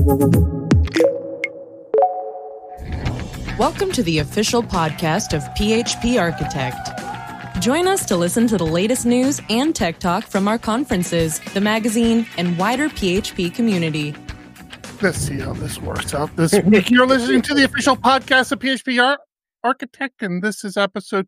Welcome to the official podcast of PHP Architect. Join us to listen to the latest news and tech talk from our conferences, the magazine, and wider PHP community. Let's see how this works out this week. You're listening to the official podcast of PHP Architect, and this is episode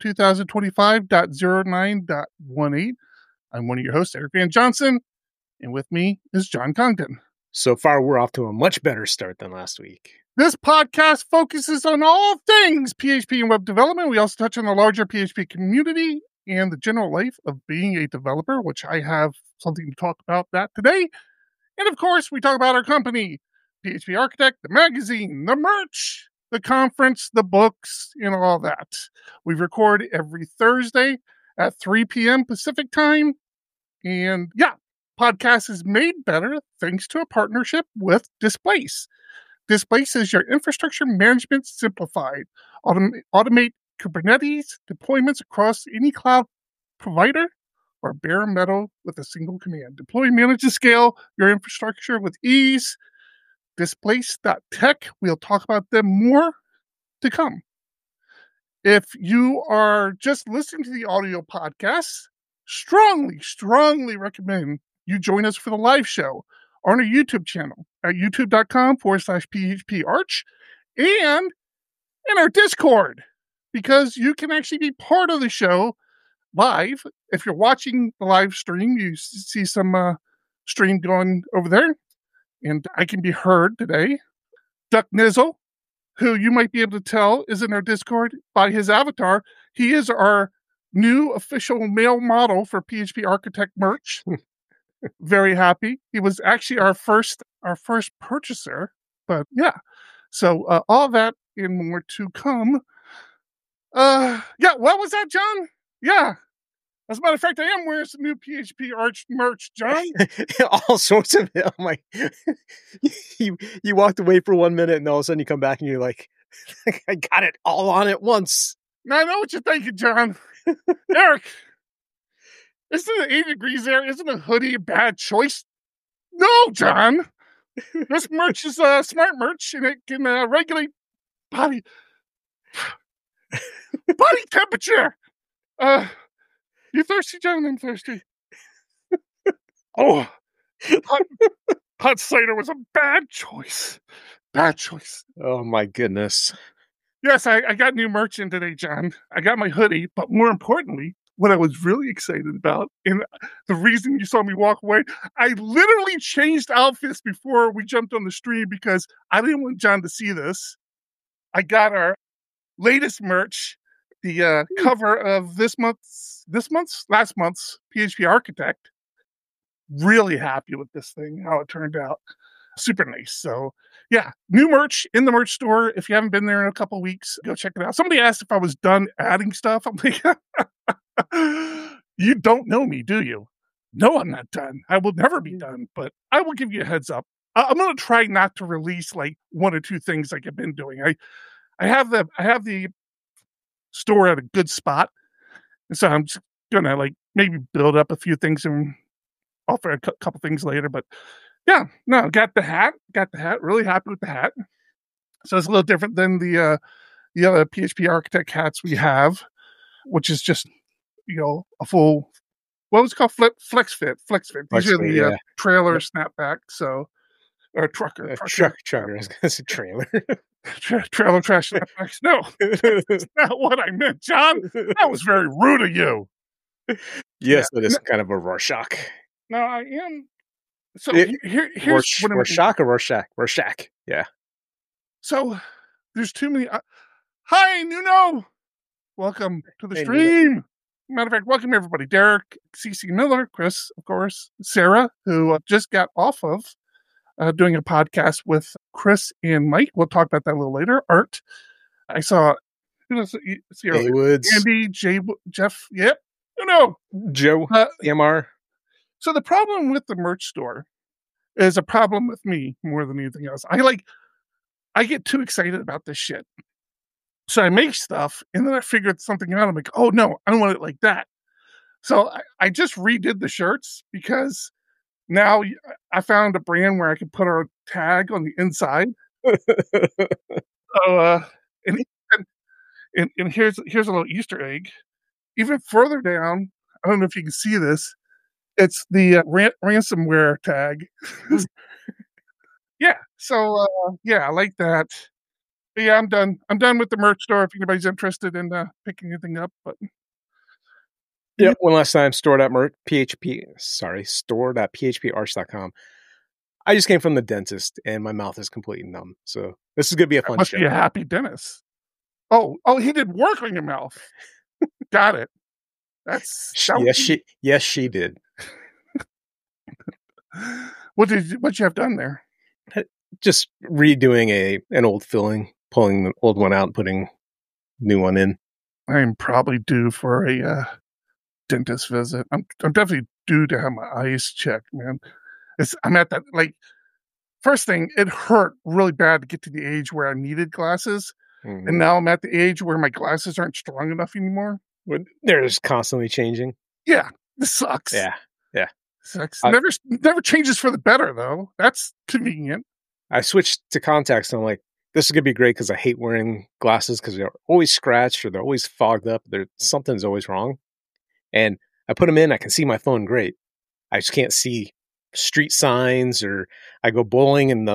2025.09.18. I'm one of your hosts, Eric Van Johnson, and with me is John Congdon. So far, we're off to a much better start than last week. This podcast focuses on all things PHP and web development. We also touch on the larger PHP community and the general life of being a developer, which I have something to talk about that today. And of course, we talk about our company, PHP Architect, the magazine, the merch, the conference, the books, and all that. We record every Thursday at 3 p.m. Pacific time. And yeah, podcast is made better thanks to a partnership with Displace. Displace is your infrastructure management simplified. Automate Kubernetes deployments across any cloud provider or bare metal with a single command. Deploy, manage, and scale your infrastructure with ease. Displace.tech. We'll talk about them more to come. If you are just listening to the audio podcast, strongly recommend you join us for the live show on our YouTube channel at youtube.com/PHPArch and in our Discord, because you can actually be part of the show live. If you're watching the live stream, you see some stream going over there, and I can be heard today. Duck Nizzle, who you might be able to tell is in our Discord by his avatar. He is our new official male model for PHP Architect merch. Very happy. He was actually our first purchaser, but yeah. So all that and more to come. Yeah, what was that, John? Yeah. As a matter of fact, I am wearing some new PHP Arch merch, John. All sorts of it. I'm like, you walked away for 1 minute, and all of a sudden you come back and you're like, I got it all on at once. Now, I know what you're thinking, John. Eric, isn't it 80 degrees there? Isn't a hoodie a bad choice? No, John. This merch is smart merch, and it can regulate body temperature. You thirsty, John? I'm thirsty. Oh, hot cider was a bad choice. Bad choice. Oh, my goodness. Yes, I got new merch in today, John. I got my hoodie, but more importantly, what I was really excited about, and the reason you saw me walk away, I literally changed outfits before we jumped on the stream because I didn't want John to see this. I got our latest merch, the cover of last month's PHP Architect. Really happy with this thing, how it turned out. Super nice. So yeah, new merch in the merch store. If you haven't been there in a couple weeks, go check it out. Somebody asked if I was done adding stuff. I'm like, you don't know me, do you? No, I'm not done. I will never be done, but I will give you a heads up. I'm going to try not to release like one or two things like I've been doing. I have the store at a good spot. And so I'm just going to like maybe build up a few things and offer a couple things later, but yeah, no, got the hat, really happy with the hat. So it's a little different than the other PHP Architect hats we have, which is just, a full, what was it called? Flex fit. These are the trailer snapback. So, or trucker. Trucker. I was going to say trailer. Trailer trash snapbacks. No, that's not what I meant, John. That was very rude of you. Yes, it is kind of a Rorschach. No, I am. So here's what Rorschach or Rorschach. Yeah. So there's too many. Hi, Nuno. Welcome to the stream. Nuno. Matter of fact, welcome everybody. Derek, CC Miller, Chris, of course, Sarah, who just got off of doing a podcast with Chris and Mike. We'll talk about that a little later. Art. I saw. Jay Woods. Andy, Jeff. Yep. Joe. MR. So the problem with the merch store is a problem with me more than anything else. I get too excited about this shit. So I make stuff, and then I figured something out. I'm like, oh no, I don't want it like that. So I just redid the shirts because Now I found a brand where I can put a tag on the inside. So, and, and here's a little Easter egg. Even further down, I don't know if you can see this. It's the ransomware tag. Yeah. So yeah, I like that. But yeah, I'm done. I'm done with the merch store. If anybody's interested in picking anything up, but yeah. One last time, store.phparch.com. I just came from the dentist and my mouth is completely numb. So this is gonna be a fun must show. be a happy dentist. Oh, he did work on your mouth. Got it. Yes, she did. What you have done there? Just redoing an old filling, pulling the old one out and putting new one in. I'm probably due for a dentist visit. I'm definitely due to have my eyes checked, man. I'm at that, like, first thing, it hurt really bad to get to the age where I needed glasses. Mm-hmm. And now I'm at the age where my glasses aren't strong enough anymore. They're just constantly changing. Yeah, this sucks. Yeah. Sucks. Never changes for the better, though. That's convenient. I switched to contacts and I'm like, this is going to be great because I hate wearing glasses because they're always scratched or they're always fogged up. Something's always wrong. And I put them in, I can see my phone great. I just can't see street signs, or I go bowling and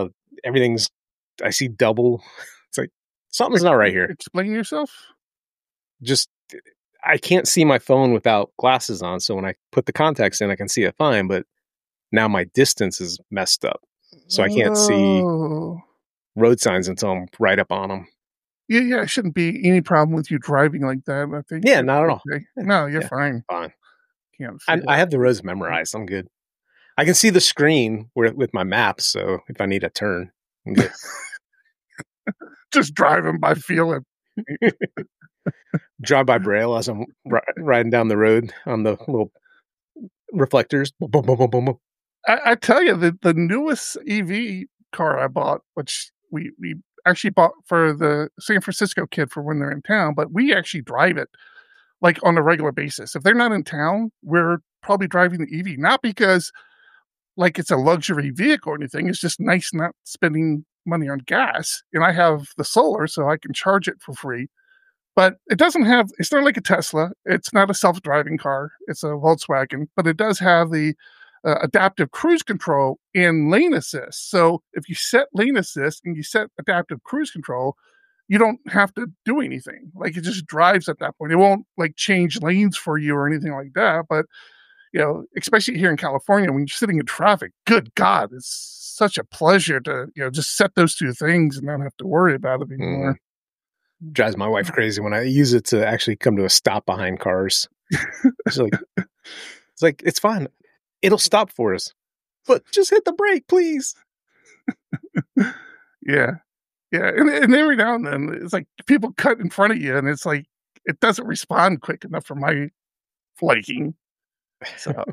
I see double. It's like, something's not right here. Explain yourself. Just, I can't see my phone without glasses on. So when I put the contacts in, I can see it fine, but now my distance is messed up. So I can't see road signs until I'm right up on them. Yeah, it shouldn't be any problem with you driving like that, I think. Yeah, not at all. Okay. No, you're fine. Fine. I have the roads memorized. I'm good. I can see the screen with my maps, so if I need a turn, I'm good. Just driving by feeling. Drive by braille as I'm riding down the road on the little reflectors. Boom, boom, boom, boom, boom. I tell you, the newest EV car I bought, which we actually bought for the San Francisco kid for when they're in town, but we actually drive it like on a regular basis. If they're not in town, we're probably driving the EV, not because like it's a luxury vehicle or anything. It's just nice not spending money on gas. And I have the solar, so I can charge it for free. But it's not like a Tesla. It's not a self-driving car. It's a Volkswagen, but it does have the adaptive cruise control and lane assist. So if you set lane assist and you set adaptive cruise control, you don't have to do anything. Like, it just drives at that point. It won't like change lanes for you or anything like that. But, especially here in California, when you're sitting in traffic, good God, it's such a pleasure to, just set those two things and not have to worry about it anymore. Drives my wife crazy when I use it to actually come to a stop behind cars. It's like, it's fine. It'll stop for us, but just hit the brake, please. Yeah. And every now and then it's like people cut in front of you and it's like, it doesn't respond quick enough for my liking. So,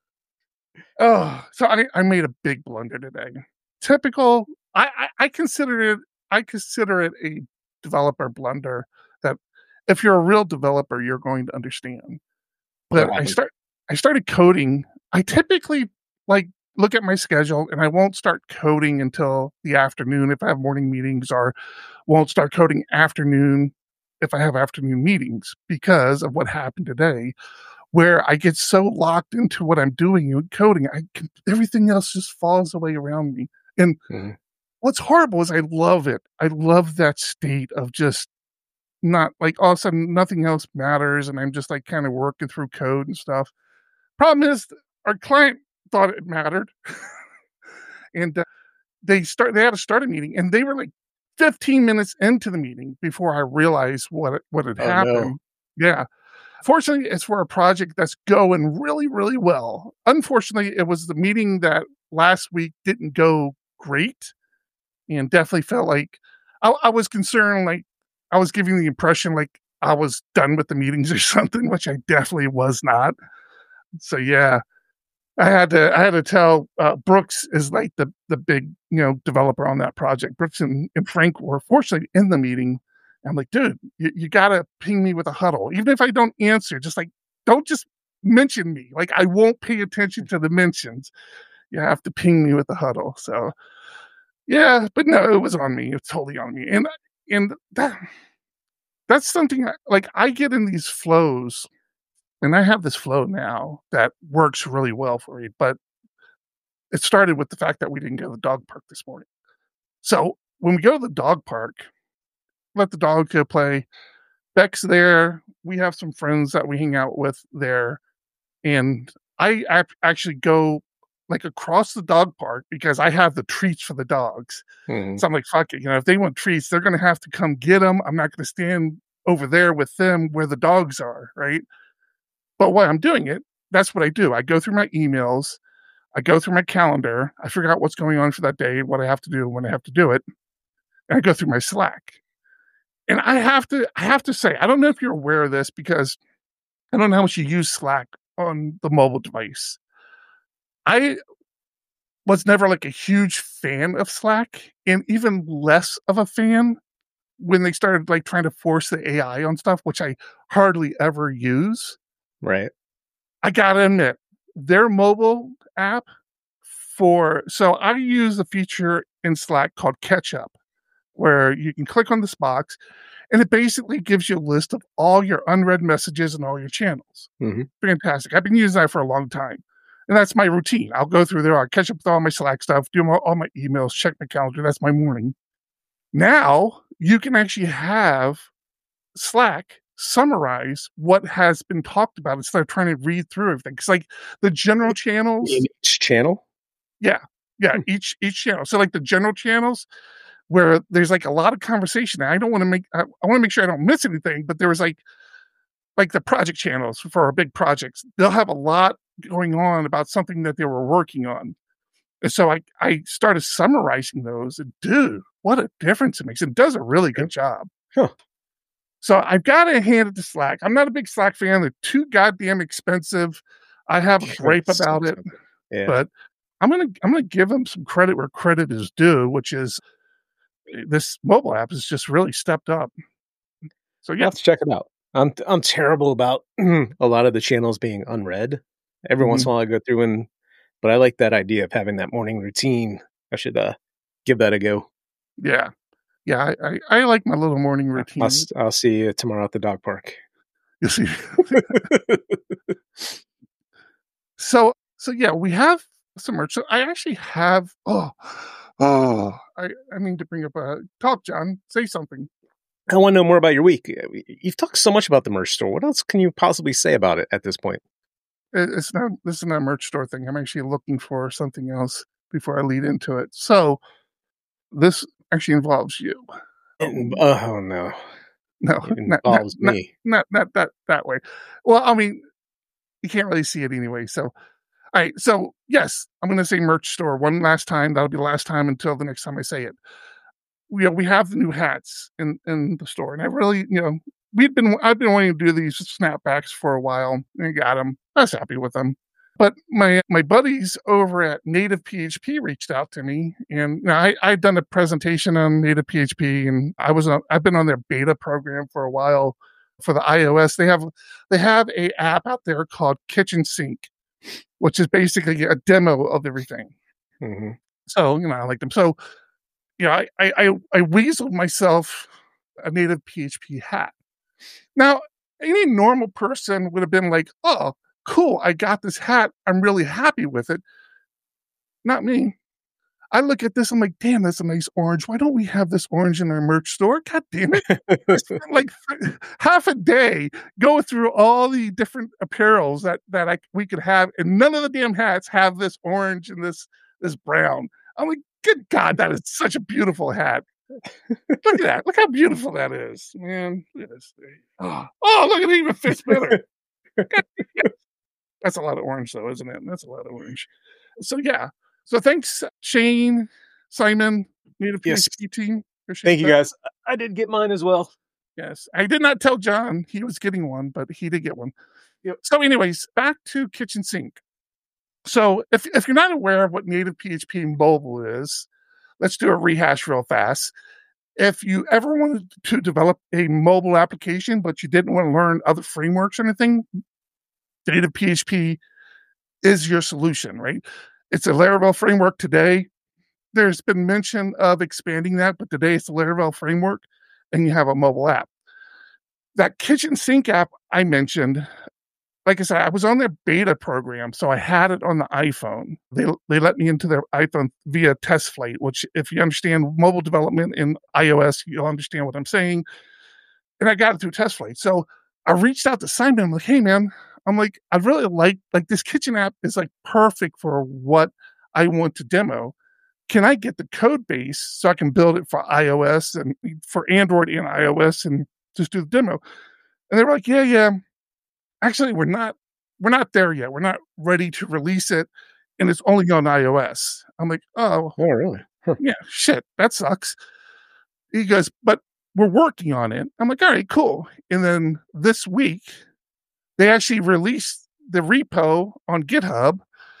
I made a big blunder today. Typical. I consider it a developer blunder that if you're a real developer, you're going to understand. But I started coding. I typically look at my schedule and I won't start coding until the afternoon if I have morning meetings, or won't start coding afternoon if I have afternoon meetings, because of what happened today, where I get so locked into what I'm doing and coding, everything else just falls away around me. And what's horrible is I love it. I love that state of just not like all of a sudden nothing else matters and I'm just like kind of working through code and stuff. Problem is our client thought it mattered. And they had to start a meeting and they were like 15 minutes into the meeting before I realized what had happened. No. Yeah. Fortunately, it's for a project that's going really, really well. Unfortunately, it was the meeting that last week didn't go great, and definitely felt like I was concerned, like I was giving the impression like I was done with the meetings or something, which I definitely was not. So yeah, I had to tell Brooks is like the big developer on that project. Brooks and Frank were fortunately in the meeting. I'm like, dude, you gotta ping me with a huddle, even if I don't answer. Just like, don't just mention me. Like, I won't pay attention to the mentions. you have to ping me with the huddle. So yeah, but no, it was on me. It's totally on me. And that's something like I get in these flows, and I have this flow now that works really well for me. But it started with the fact that we didn't go to the dog park this morning. So when we go to the dog park, let the dog go play. Beck's there. We have some friends that we hang out with there. And I actually go like across the dog park because I have the treats for the dogs. Mm-hmm. So I'm like, fuck it. If they want treats, they're going to have to come get them. I'm not going to stand over there with them where the dogs are, right? But while I'm doing it, that's what I do. I go through my emails. I go through my calendar. I figure out what's going on for that day, what I have to do when I have to do it. And I go through my Slack. And I have to say, I don't know if you're aware of this because I don't know how much you use Slack on the mobile device. I was never like a huge fan of Slack, and even less of a fan when they started like trying to force the AI on stuff, which I hardly ever use. Right. I gotta admit, their mobile app so I use a feature in Slack called Catch Up, where you can click on this box and it basically gives you a list of all your unread messages and all your channels. Mm-hmm. Fantastic. I've been using that for a long time. And that's my routine. I'll go through there, I'll catch up with all my Slack stuff, do all my emails, check my calendar. That's my morning. Now you can actually have Slack summarize what has been talked about instead of trying to read through everything. Because like the general channels. In each channel? Yeah. Each channel. So like the general channels where there's like a lot of conversation. I want to make sure I don't miss anything, but there was like the project channels for our big projects. They'll have a lot going on about something that they were working on. And so I started summarizing those, and dude, what a difference it makes. It does a really good job. Huh. So I've got to hand it to Slack. I'm not a big Slack fan. They're too goddamn expensive. I have a gripe about it, but I'm gonna give them some credit where credit is due, which is this mobile app has just really stepped up. So yeah, I'll have to check it out. I'm terrible about a lot of the channels being unread. Every once in a while I go through but I like that idea of having that morning routine. I should give that a go. Yeah. I like my little morning routine. I'll see you tomorrow at the dog park. You'll see. So yeah, we have some merch. So I actually have. I mean to bring up talk, John. Say something. I want to know more about your week. You've talked so much about the merch store. What else can you possibly say about it at this point? This is not a merch store thing. I'm actually looking for something else before I lead into it. So this actually involves you. Oh no. No, it involves me. Not that way. Well, I mean, you can't really see it anyway. So, all right. So yes, I'm going to say merch store one last time. That'll be the last time until the next time I say it. We have the new hats in the store, and I really, I've been wanting to do these snapbacks for a while, and I got them. I was happy with them. But my buddies over at Native PHP reached out to me, and I'd done a presentation on Native PHP, and I've been on their beta program for a while for the iOS. They have a app out there called Kitchen Sink, which is basically a demo of everything. Mm-hmm. So I like them. So I weaseled myself a Native PHP hat. Now, any normal person would have been like, "Oh, cool, I got this hat. I'm really happy with it." Not me. I look at this, I'm like, damn, that's a nice orange. Why don't we have this orange in our merch store? God damn it. I spent like half a day going through all the different apparels that we could have, and none of the damn hats have this orange and this brown. I'm like, good God, that is such a beautiful hat. Look at that. Look how beautiful that is. Man, look at this thing. Oh, look at it, even fits better. That's a lot of orange, though, isn't it? That's a lot of orange. So, yeah. So, thanks, Shane, Simon, Native PHP team. Thank you, guys. I did get mine as well. Yes. I did not tell John he was getting one, but he did get one. Yep. So, anyways, back to Kitchen Sink. So, if you're not aware of what Native PHP mobile is, let's do a rehash real fast. If you ever wanted to develop a mobile application, but you didn't want to learn other frameworks or anything, Native PHP is your solution, right? It's a Laravel framework today. There's been mention of expanding that, but today it's a Laravel framework, and you have a mobile app. That kitchen sink app I mentioned, like I said, I was on their beta program, so I had it on the iPhone. They let me into their iPhone via test flight, which if you understand mobile development in iOS, you'll understand what I'm saying. And I got it through test flight. So I reached out to Simon. I'm like, hey man, I'd really like this kitchen app is like perfect for what I want to demo. Can I get the code base so I can build it for iOS and for Android and iOS and just do the demo? And they were like, yeah. Actually, we're not there yet. We're not ready to release it, and it's only on iOS. I'm like, oh, really? Huh. Yeah, shit, that sucks. He goes, but we're working on it. I'm like, all right, cool. And then this week, they actually released the repo on GitHub.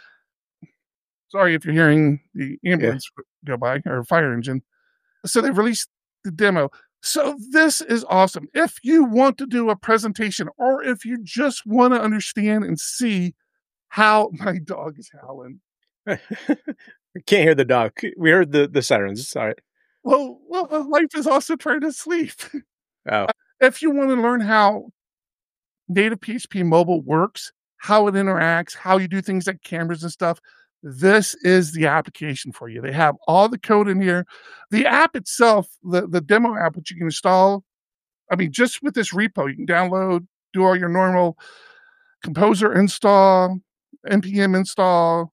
Sorry if you're hearing the ambulance go by or fire engine. So they released the demo. So this is awesome. If you want to do a presentation or if you just want to understand and see how my dog is howling. I can't hear the dog. We heard the sirens. Sorry. Well, life is also trying to sleep. Oh. If you want to learn how native PHP mobile works, how it interacts, how you do things like cameras and stuff, this is the application for you. They have all the code in here. The app itself, the demo app, which you can install, I mean, just with this repo, you can download, do all your normal Composer install, NPM install.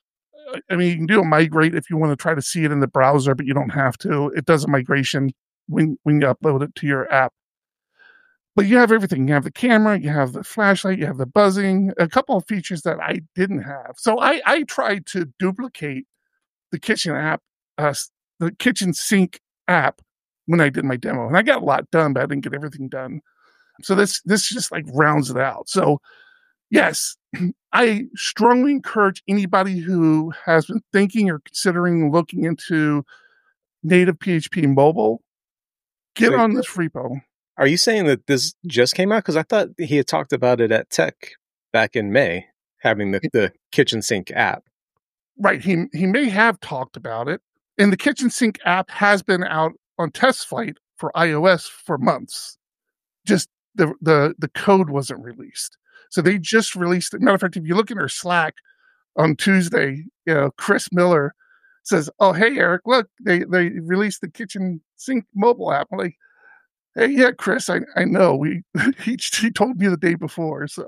I mean, you can do a migrate if you want to try to see it in the browser, but you don't have to. It does a migration when you upload it to your app. But you have everything. You have the camera, you have the flashlight, you have the buzzing, a couple of features that I didn't have. So I tried to duplicate the kitchen app, the kitchen sink app when I did my demo. And I got a lot done, but I didn't get everything done. So this just like rounds it out. So yes, I strongly encourage anybody who has been thinking or considering looking into native PHP mobile, get on this repo. Are you saying that this just came out? Because I thought he had talked about it at Tech back in May, having the kitchen sink app. Right. He may have talked about it. And the kitchen sink app has been out on test flight for iOS for months. Just the code wasn't released. So they just released it. Matter of fact, if you look at our Slack on Tuesday, Chris Miller says, oh, hey, Eric, look, they released the kitchen sink mobile app. I'm like, hey, yeah, Chris, I know. He told me the day before, so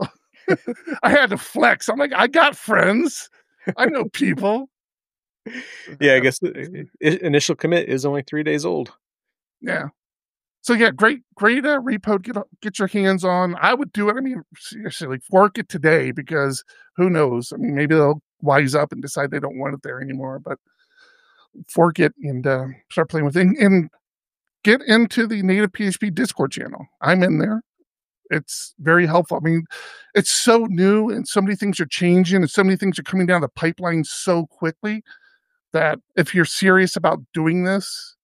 I had to flex. I'm like, I got friends. I know people. Yeah, I guess the initial commit is only 3 days old. Yeah. So yeah, great repo. Get your hands on. I would do it. I mean, seriously, fork it today because who knows? I mean, maybe they'll wise up and decide they don't want it there anymore. But fork it and start playing with it. And get into the native PHP Discord channel. I'm in there. It's very helpful. I mean, it's so new and so many things are changing and so many things are coming down the pipeline so quickly that if you're serious about doing this,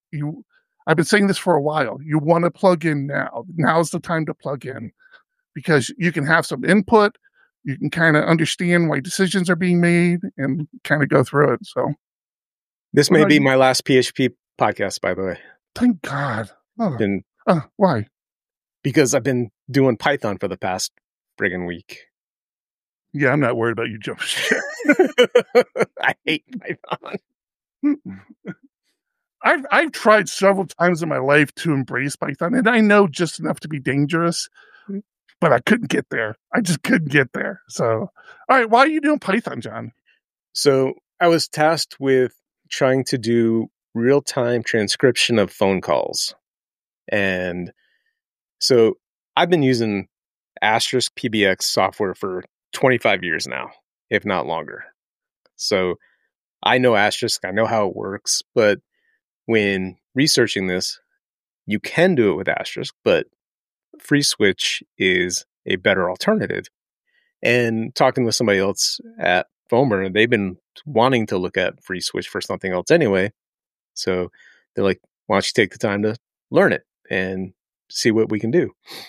I've been saying this for a while. You want to plug in now. Now's the time to plug in because you can have some input. You can kind of understand why decisions are being made and kind of go through it. So this may be my last PHP podcast, by the way. Thank God. Why? Because I've been doing Python for the past friggin' week. Yeah, I'm not worried about you jumping ship. I hate Python. I've tried several times in my life to embrace Python, and I know just enough to be dangerous, but I couldn't get there. I just couldn't get there. So, all right, why are you doing Python, John? So I was tasked with trying to do real-time transcription of phone calls. And so I've been using Asterisk PBX software for 25 years now, if not longer. So I know Asterisk, I know how it works, but when researching this, you can do it with Asterisk, but FreeSwitch is a better alternative. And talking with somebody else at Foamer, they've been wanting to look at FreeSwitch for something else anyway. So they're like, why don't you take the time to learn it and see what we can do?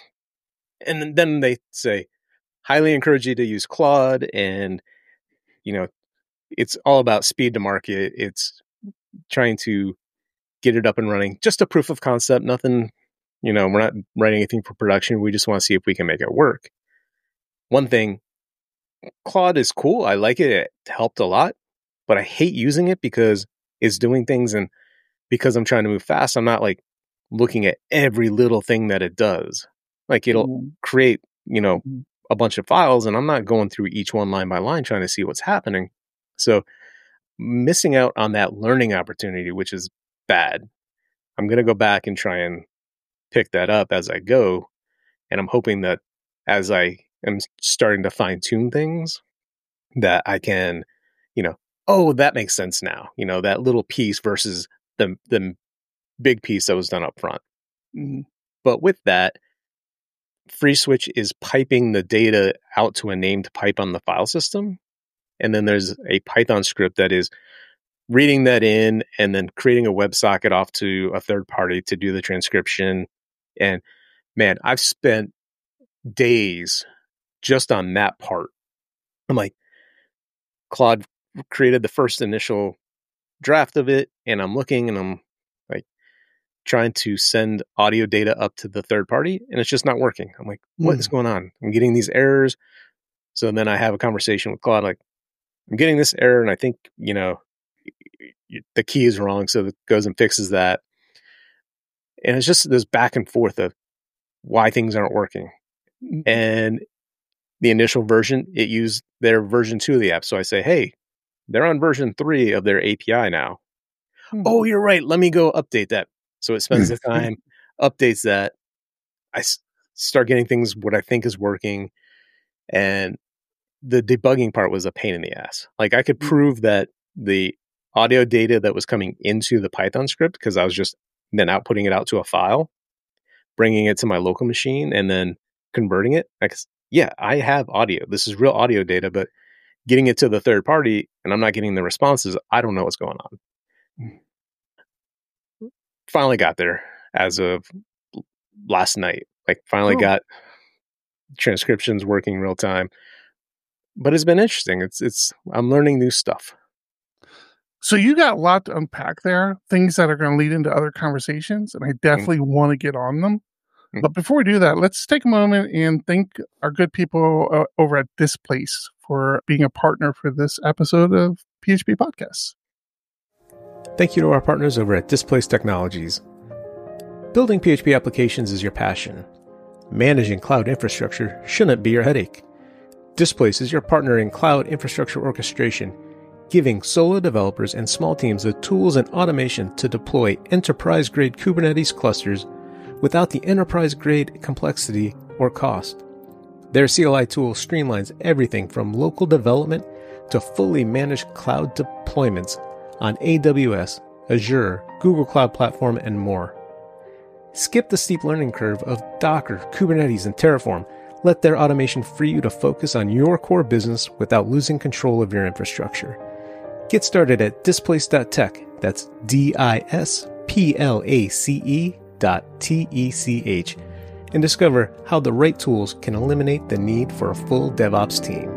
And then they say, highly encourage you to use Claude and, it's all about speed to market. It's trying to get it up and running. Just a proof of concept, nothing, we're not writing anything for production. We just want to see if we can make it work. One thing, Claude is cool. I like it. It helped a lot, but I hate using it because it's doing things, and because I'm trying to move fast, I'm not like looking at every little thing that it does. Like it'll create, a bunch of files, and I'm not going through each one line by line trying to see what's happening. So missing out on that learning opportunity, which is bad. I'm going to go back and try and pick that up as I go. And I'm hoping that as I am starting to fine tune things, that I can, oh, that makes sense now. That little piece versus the big piece that was done up front. Mm-hmm. But with that, FreeSwitch is piping the data out to a named pipe on the file system. And then there's a Python script that is reading that in and then creating a WebSocket off to a third party to do the transcription. And man, I've spent days just on that part. I'm like, Claude created the first initial draft of it, and I'm looking and I'm like trying to send audio data up to the third party, and it's just not working. I'm like, what is going on? I'm getting these errors. So then I have a conversation with Claude, like, I'm getting this error, and I think, the key is wrong. So it goes and fixes that. And it's just this back and forth of why things aren't working. And the initial version, it used their version 2 of the app. So I say, hey, they're on version 3 of their API now. Oh, you're right. Let me go update that. So it spends the time, updates that. I start getting things, what I think is working. And the debugging part was a pain in the ass. Like I could prove that the audio data that was coming into the Python script, because I was just then outputting it out to a file, bringing it to my local machine, and then converting it. Yeah, I have audio. This is real audio data, but getting it to the third party and I'm not getting the responses. I don't know what's going on. Finally got there as of last night. Like finally got transcriptions working real time. But it's been interesting. I'm learning new stuff. So you got a lot to unpack there, things that are going to lead into other conversations, and I definitely want to get on them. But before we do that, let's take a moment and thank our good people over at Displace for being a partner for this episode of PHP Podcasts. Thank you to our partners over at Displace Technologies. Building PHP applications is your passion. Managing cloud infrastructure shouldn't be your headache. Displace is your partner in cloud infrastructure orchestration, giving solo developers and small teams the tools and automation to deploy enterprise-grade Kubernetes clusters without the enterprise-grade complexity or cost. Their CLI tool streamlines everything from local development to fully managed cloud deployments on AWS, Azure, Google Cloud Platform, and more. Skip the steep learning curve of Docker, Kubernetes, and Terraform. Let their automation free you to focus on your core business without losing control of your infrastructure. Get started at displace.tech. That's displace.tech, and discover how the right tools can eliminate the need for a full DevOps team.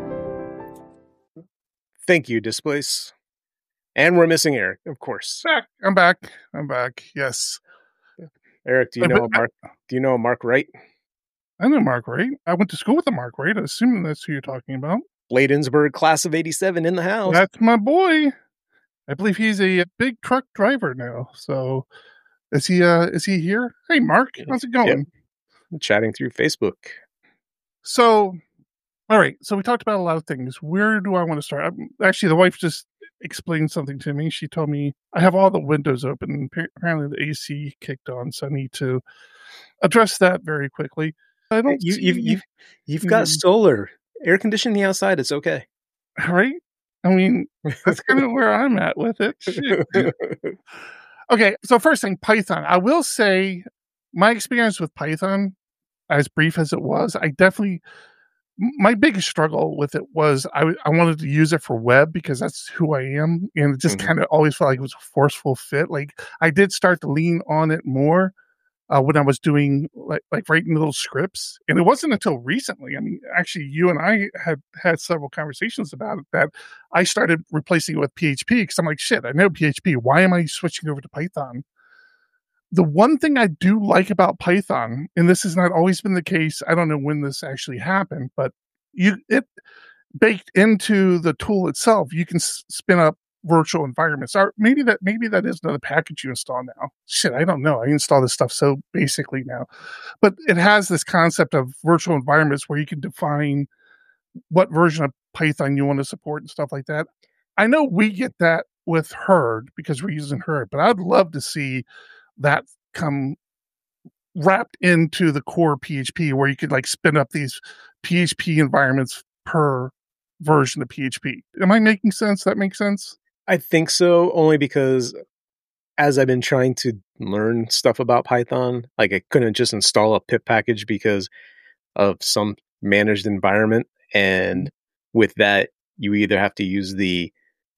Thank you, Displace. And we're missing Eric, of course. I'm back. Yes. Eric, do you know Mark Wright? I know Mark Wright. I went to school with Mark Wright. I assume that's who you're talking about. Bladensburg, class of 87 in the house. That's my boy. I believe he's a big truck driver now. So is he here? Hey, Mark, how's it going? Yep. Chatting through Facebook. So, all right. So we talked about a lot of things. Where do I want to start? Actually, the wife just explained something to me. She told me I have all the windows open. Apparently the AC kicked on. So I need to address that very quickly. I don't. You've got solar air conditioning the outside. It's okay, right? I mean, that's kind of where I'm at with it. Shit. Okay, so first thing, Python. I will say my experience with Python, as brief as it was, my biggest struggle with it was I wanted to use it for web because that's who I am, and it just kind of always felt like it was a forceful fit. Like I did start to lean on it more when I was doing like writing little scripts. And it wasn't until recently, I mean, actually you and I had several conversations about it, that I started replacing it with PHP, because I'm like, shit, I know PHP. Why am I switching over to Python? The one thing I do like about Python, and this has not always been the case, I don't know when this actually happened, but it baked into the tool itself, you can spin up virtual environments. Or maybe that is another package you install now. Shit, I don't know. I install this stuff so basically now, but it has this concept of virtual environments where you can define what version of Python you want to support and stuff like that. I know we get that with Herd because we're using Herd, but I'd love to see that come wrapped into the core PHP, where you could like spin up these PHP environments per version of PHP. Am I making sense? That makes sense? I think so, only because as I've been trying to learn stuff about Python, like I couldn't just install a pip package because of some managed environment. And with that, you either have to use the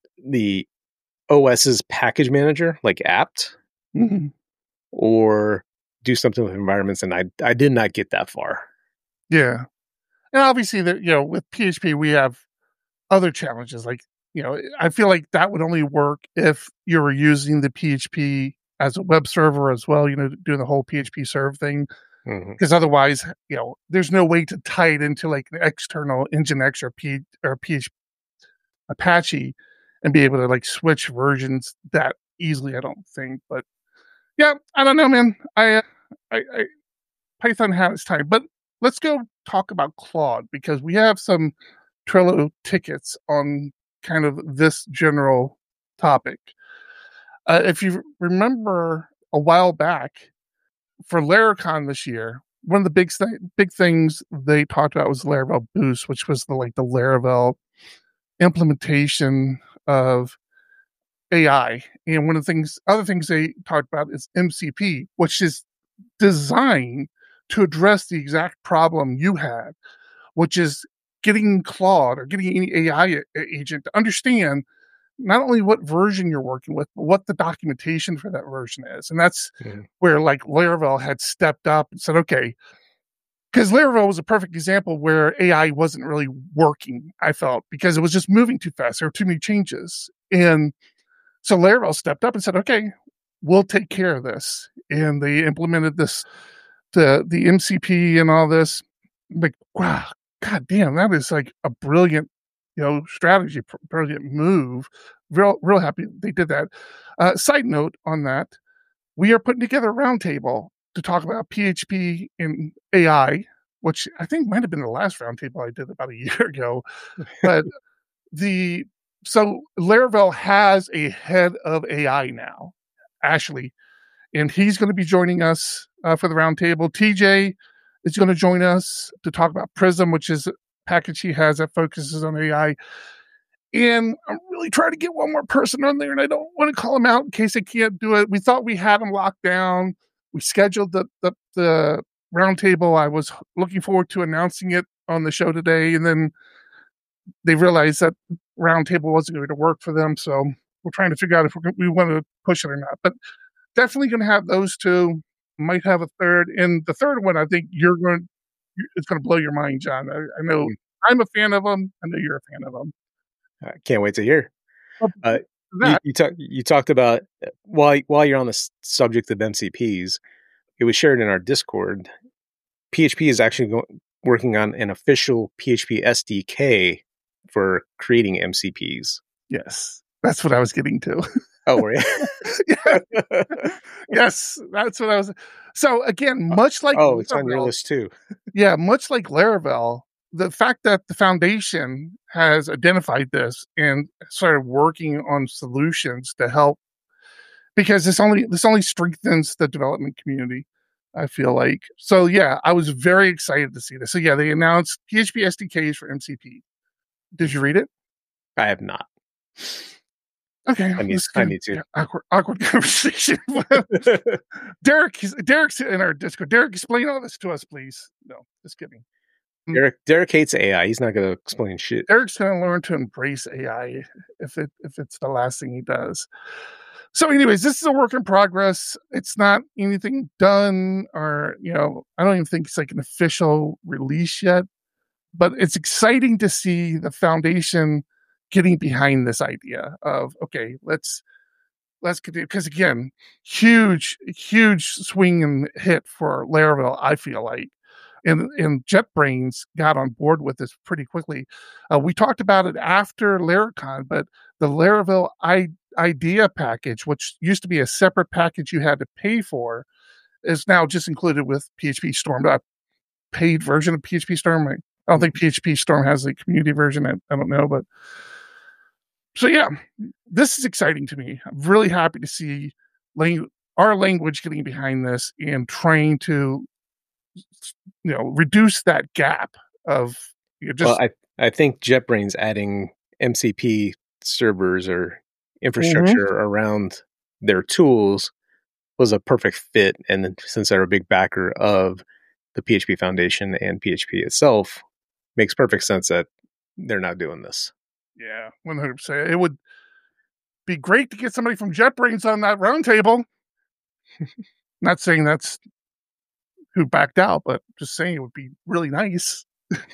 OS's package manager, like apt, Mm-hmm. or do something with environments. And I did not get that far. Yeah. And obviously, with PHP, we have other challenges. Like, I feel like that would only work if you were using the PHP as a web server as well, doing the whole PHP serve thing. Because otherwise, there's no way to tie it into like an external Nginx or PHP Apache and be able to like switch versions that easily, I don't think. But yeah, I don't know, man. I Python had its time, but let's go talk about Claude, because we have some Trello tickets on kind of this general topic. If you remember a while back for Laracon this year, one of the big things they talked about was Laravel Boost, which was the Laravel implementation of AI. And one of the other things they talked about is MCP, which is designed to address the exact problem you had, which is getting Claude or getting any AI agent to understand not only what version you're working with, but what the documentation for that version is. And that's where like Laravel had stepped up and said, okay, because Laravel was a perfect example where AI wasn't really working, I felt, because it was just moving too fast. There were too many changes. And so Laravel stepped up and said, okay, we'll take care of this. And they implemented this, the MCP and all this. Like, wow, God damn, that is like a brilliant, strategy, brilliant move. Real happy they did that. Side note on that, we are putting together a roundtable to talk about PHP and AI, which I think might have been the last roundtable I did about a year ago. But so Laravel has a head of AI now, Ashley, and he's going to be joining us for the roundtable. TJ is going to join us to talk about Prism, which is a package he has that focuses on AI. And I'm really trying to get one more person on there, and I don't want to call him out in case they can't do it. We thought we had him locked down. We scheduled the roundtable. I was looking forward to announcing it on the show today, and then they realized that roundtable wasn't going to work for them. So we're trying to figure out if we want to push it or not. But definitely going to have those two. Might have a third, and the third one I think it's going to blow your mind, John. I know I'm a fan of them. I know you're a fan of them. I can't wait to hear. You talked about while you're on the subject of MCPs, it was shared in our Discord. PHP is actually working on an official PHP SDK for creating MCPs. Yes, that's what I was getting to. Oh, were you? Yeah. Yes, that's what I was. So again, much like Laravel, it's on your list too. Yeah, much like Laravel, the fact that the foundation has identified this and started working on solutions to help, because this only strengthens the development community, I feel like. So yeah, I was very excited to see this. So yeah, they announced PHP SDKs for MCP. Did you read it? I have not. Okay, I need to. Awkward conversation. Derek's in our Discord. Derek, explain all this to us, please. No, just kidding. Derek hates AI. He's not going to explain shit. Derek's going to learn to embrace AI if it's the last thing he does. So anyways, this is a work in progress. It's not anything done or, I don't even think it's like an official release yet, but it's exciting to see the foundation getting behind this idea of, okay, let's continue. Because again, huge swing and hit for Laravel, I feel like. And JetBrains got on board with this pretty quickly. We talked about it after Laracon, but the Laravel idea package, which used to be a separate package you had to pay for, is now just included with PHP Storm. A paid version of PHP Storm. I don't think PHP Storm has a community version. I don't know, but so yeah, this is exciting to me. I'm really happy to see our language getting behind this and trying to, reduce that gap of just. Well, I think JetBrains adding MCP servers or infrastructure around their tools was a perfect fit. And then since they're a big backer of the PHP Foundation and PHP itself, makes perfect sense that they're not doing this. Yeah, 100%. It would be great to get somebody from JetBrains on that roundtable. Not saying that's who backed out, but just saying it would be really nice.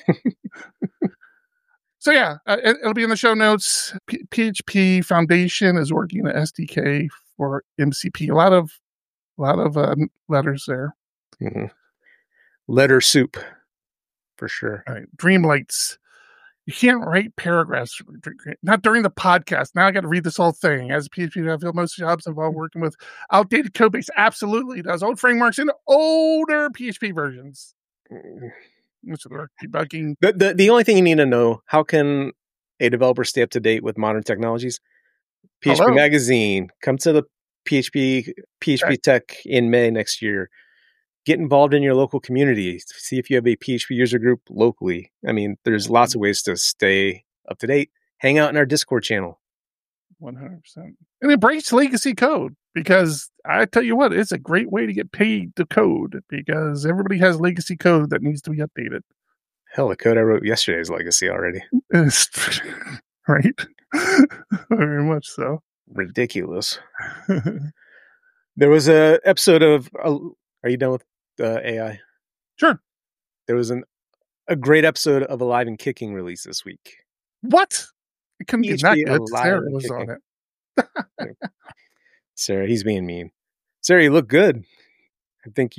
So yeah, it'll be in the show notes. PHP Foundation is working on SDK for MCP. A lot of letters there. Mm-hmm. Letter soup, for sure. All right, Dreamlights. You can't write paragraphs, not during the podcast. Now I got to read this whole thing. As a PHP, I feel most jobs involve working with outdated code base. Absolutely does. Old frameworks and older PHP versions. Which are debugging. The only thing you need to know, how can a developer stay up to date with modern technologies? PHP Magazine, come to the PHP Tech in May next year. Get involved in your local community. See if you have a PHP user group locally. I mean, there's lots of ways to stay up to date. Hang out in our Discord channel. 100%. And embrace legacy code, because I tell you what, it's a great way to get paid to code, because everybody has legacy code that needs to be updated. Hell, the code I wrote yesterday is legacy already. Right? Very much so. Ridiculous. There was a episode of... Are you done with AI? Sure. There was a great episode of Alive and Kicking released this week. What? It couldn't be that good. Sarah was on it. Sarah, he's being mean. Sarah, you look good. I think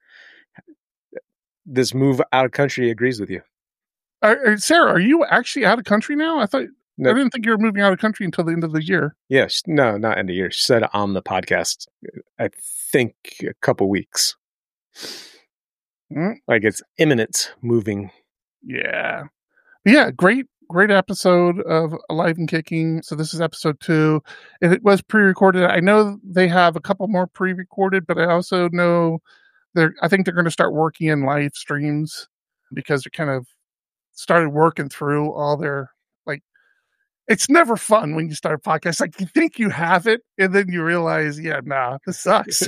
this move out of country agrees with you. Sarah, are you actually out of country now? I didn't think you were moving out of country until the end of the year. Yes. No, not end of year. She said on the podcast, I think a couple weeks. Like it's imminent moving. Yeah. Yeah. Great episode of Alive and Kicking. So this is episode 2. It was pre-recorded. I know they have a couple more pre-recorded, but I also know I think they're going to start working in live streams, because they're kind of started working through all their, it's never fun when you start a podcast. Like, you think you have it, and then you realize, this sucks.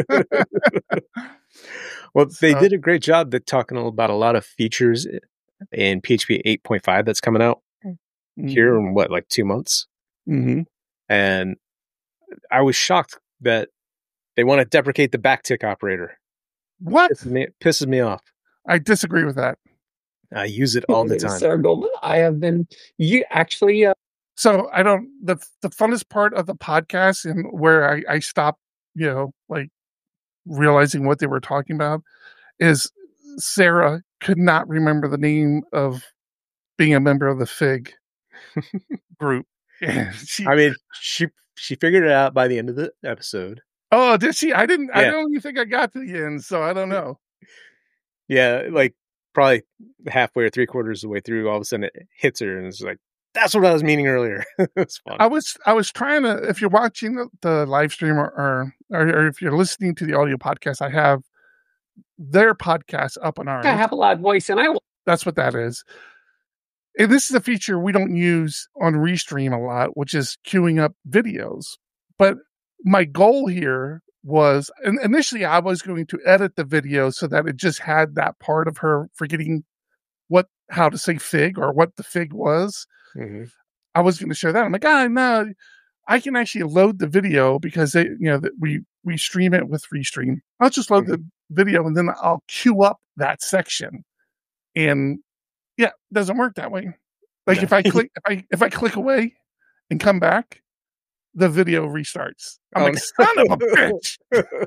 Well, they did a great job talking about a lot of features in PHP 8.5 that's coming out here in 2 months? Mm-hmm. And I was shocked that they want to deprecate the backtick operator. What? Pisses me off. I disagree with that. I use it all the time. Sarah Goldman, I have been. You actually. So I don't. The funnest part of the podcast, and where I stopped, realizing what they were talking about, is Sarah could not remember the name of being a member of the FIG group. She figured it out by the end of the episode. Oh, did she? I didn't. Yeah. I don't even think I got to the end, so I don't know. Yeah, probably halfway or 3/4 of the way through, all of a sudden it hits her, and it's like, that's what I was meaning earlier. It's fun. I was trying to, if you're watching the live stream or if you're listening to the audio podcast, I have their podcast up on ours. I have a loud voice, and I will. That's what that is. And this is a feature we don't use on Restream a lot, which is queuing up videos. But my goal here was, and initially I was going to edit the video so that it just had that part of her forgetting how to say FIG or what the FIG was. Mm-hmm. I was going to show that. I'm like, no, I can actually load the video because we stream it with Restream. I'll just load the video and then I'll queue up that section. And yeah, it doesn't work that way. Like if I click away and come back, the video restarts. I'm like, son of a bitch.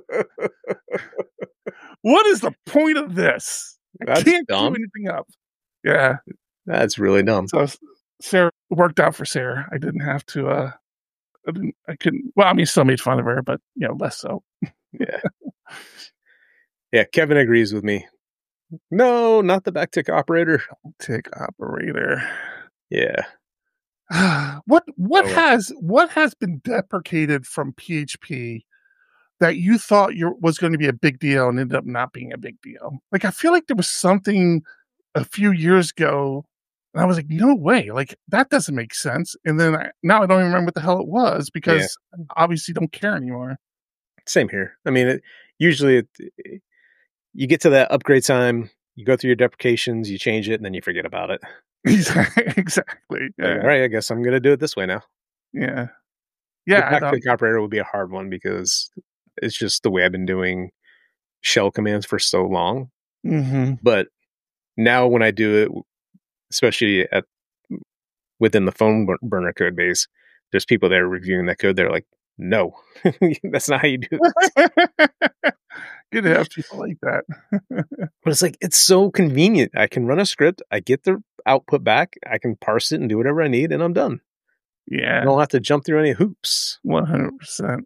What is the point of this? I can't do anything up. Yeah. That's really dumb. So Sarah worked out for Sarah. I didn't have to I couldn't. Well, I mean, still made fun of her, but less so. Yeah. Yeah, Kevin agrees with me. No, not the backtick operator. Tick operator. Yeah. What has been deprecated from PHP that you thought was going to be a big deal and ended up not being a big deal? Like, I feel like there was something a few years ago, and I was like, no way, like that doesn't make sense. And then now I don't even remember what the hell it was because I obviously don't care anymore. Same here. I mean, usually you get to that upgrade time, you go through your deprecations, you change it, and then you forget about it. Exactly. Yeah. Like, all right, I guess I'm going to do it this way now. Yeah. Yeah. The backtick operator would be a hard one because it's just the way I've been doing shell commands for so long. Mm-hmm. But now when I do it, especially within the phone burner code base, there's people that are reviewing that code. They're like, no, that's not how you do it. Good to have people like that. But it's like, it's so convenient. I can run a script. I get the output back. I can parse it and do whatever I need, and I'm done. Yeah. I don't have to jump through any hoops. 100%.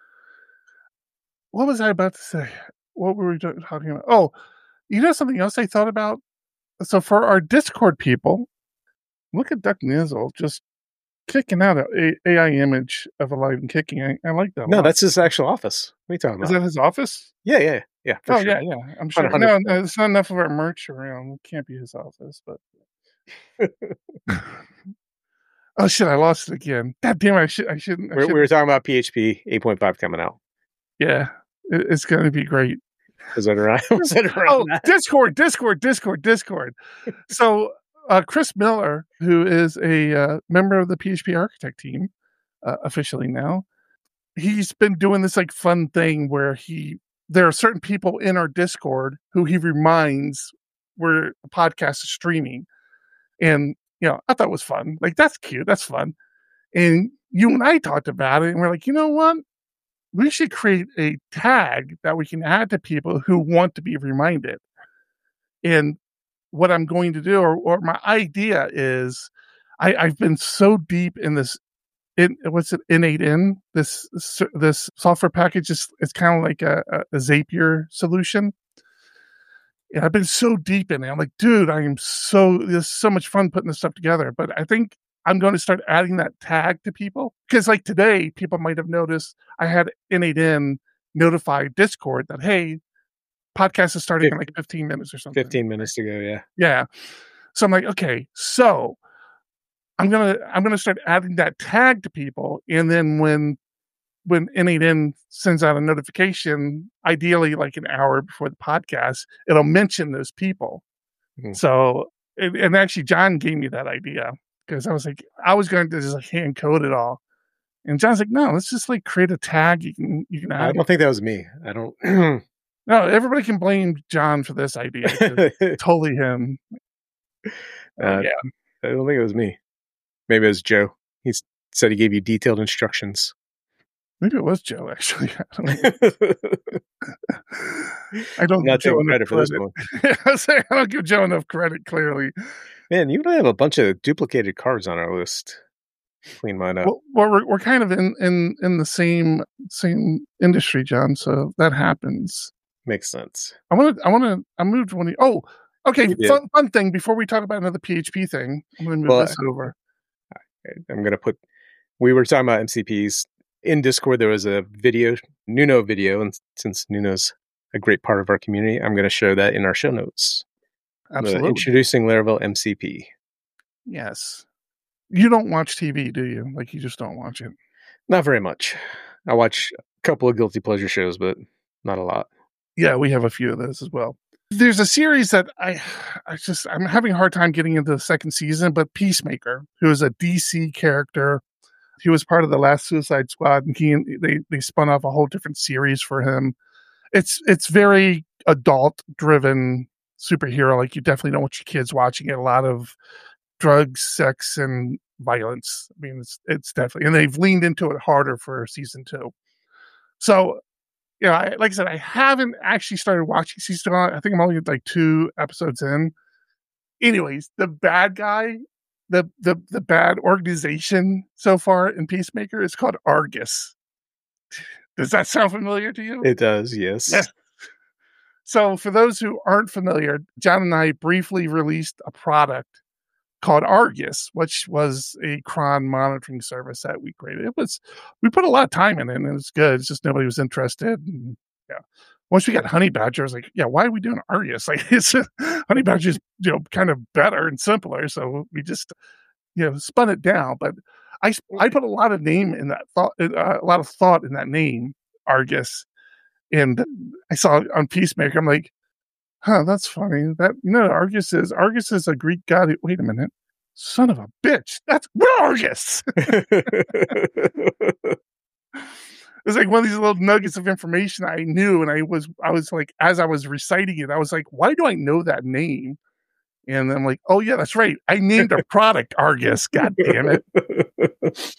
What was I about to say? What were we talking about? Oh, something else I thought about? So for our Discord people, look at Duck Nizzle just kicking out an AI image of Alive and Kicking. I like that. No, that's his actual office. What are you talking about? Is that his office? Yeah. For sure. Yeah. I'm sure. No, it's not enough of our merch around. It can't be his office, but. Oh shit! I lost it again. God damn it! I shouldn't. We were talking about PHP 8.5 coming out. Yeah, it's going to be great. Was that around? Discord. So Chris Miller, who is a member of the PHP Architect team, officially now, he's been doing this like fun thing where there are certain people in our Discord who he reminds where the podcast is streaming, and I thought it was fun. Like, that's cute. That's fun. And you and I talked about it, and we're like, you know what? We should create a tag that we can add to people who want to be reminded. And what I'm going to do, or my idea is, I've been so deep in this, N8N, this software package. It's kind of like a Zapier solution. And I've been so deep in it. I'm like, dude, there's so much fun putting this stuff together. But I think I'm going to start adding that tag to people. Because like today, people might have noticed I had N8N notify Discord that, hey, podcast is starting in like 15 minutes or something. 15 minutes to go, yeah. Yeah. So I'm like, okay, so I'm gonna start adding that tag to people. And then when N8N sends out a notification, ideally like an hour before the podcast, it'll mention those people. Mm-hmm. So, and actually John gave me that idea because I was like, I was going to just like hand code it all. And John's like, no, let's just like create a tag. You can add. I don't think that was me. I don't. No, everybody can blame John for this idea. Totally him. Yeah. I don't think it was me. Maybe it was Joe. He said he gave you detailed instructions. Maybe it was Joe, actually. I don't give Joe credit for this one. I don't give Joe enough credit, clearly. Man, you have a bunch of duplicated cards on our list. Clean mine up. Well, we're kind of in the same industry, John, so that happens. Makes sense. I moved to one. Oh, okay. Fun thing before we talk about another PHP thing. I'm going to move this over. I'm going to put. We were talking about MCPs in Discord. There was a Nuno video, and since Nuno's a great part of our community, I'm going to show that in our show notes. Absolutely. Introducing Laravel MCP. Yes. You don't watch TV, do you? Like, you just don't watch it? Not very much. I watch a couple of guilty pleasure shows, but not a lot. Yeah, we have a few of those as well. There's a series that I'm having a hard time getting into the second season, but Peacemaker, who is a DC character. He was part of the last Suicide Squad, and they spun off a whole different series for him. It's very adult driven superhero. Like, you definitely don't want your kids watching it. A lot of drugs, sex, and violence. I mean, it's definitely, and they've leaned into it harder for season 2. So, like I said, I haven't actually started watching season 2. I think I'm only like 2 episodes in. Anyways, the bad guy, the bad organization so far in Peacemaker is called Argus. Does that sound familiar to you? It does, yes. Yes. So for those who aren't familiar, John and I briefly released a product called Argus, which was a cron monitoring service that we created. We put a lot of time in it, and it was good. It's just nobody was interested. And, once we got Honey Badger, I was like, why are we doing Argus? Like, Honey Badger is, kind of better and simpler. So we just, spun it down. But I put a lot of name in that thought, a lot of thought in that name, Argus. And I saw it on Peacemaker. I'm like, that's funny. That, Argus is a Greek god. Wait a minute. Son of a bitch. That's Argus. It's like one of these little nuggets of information I knew. And I was like, as I was reciting it, I was like, why do I know that name? And I'm like, oh yeah, that's right. I named a product Argus. God damn it.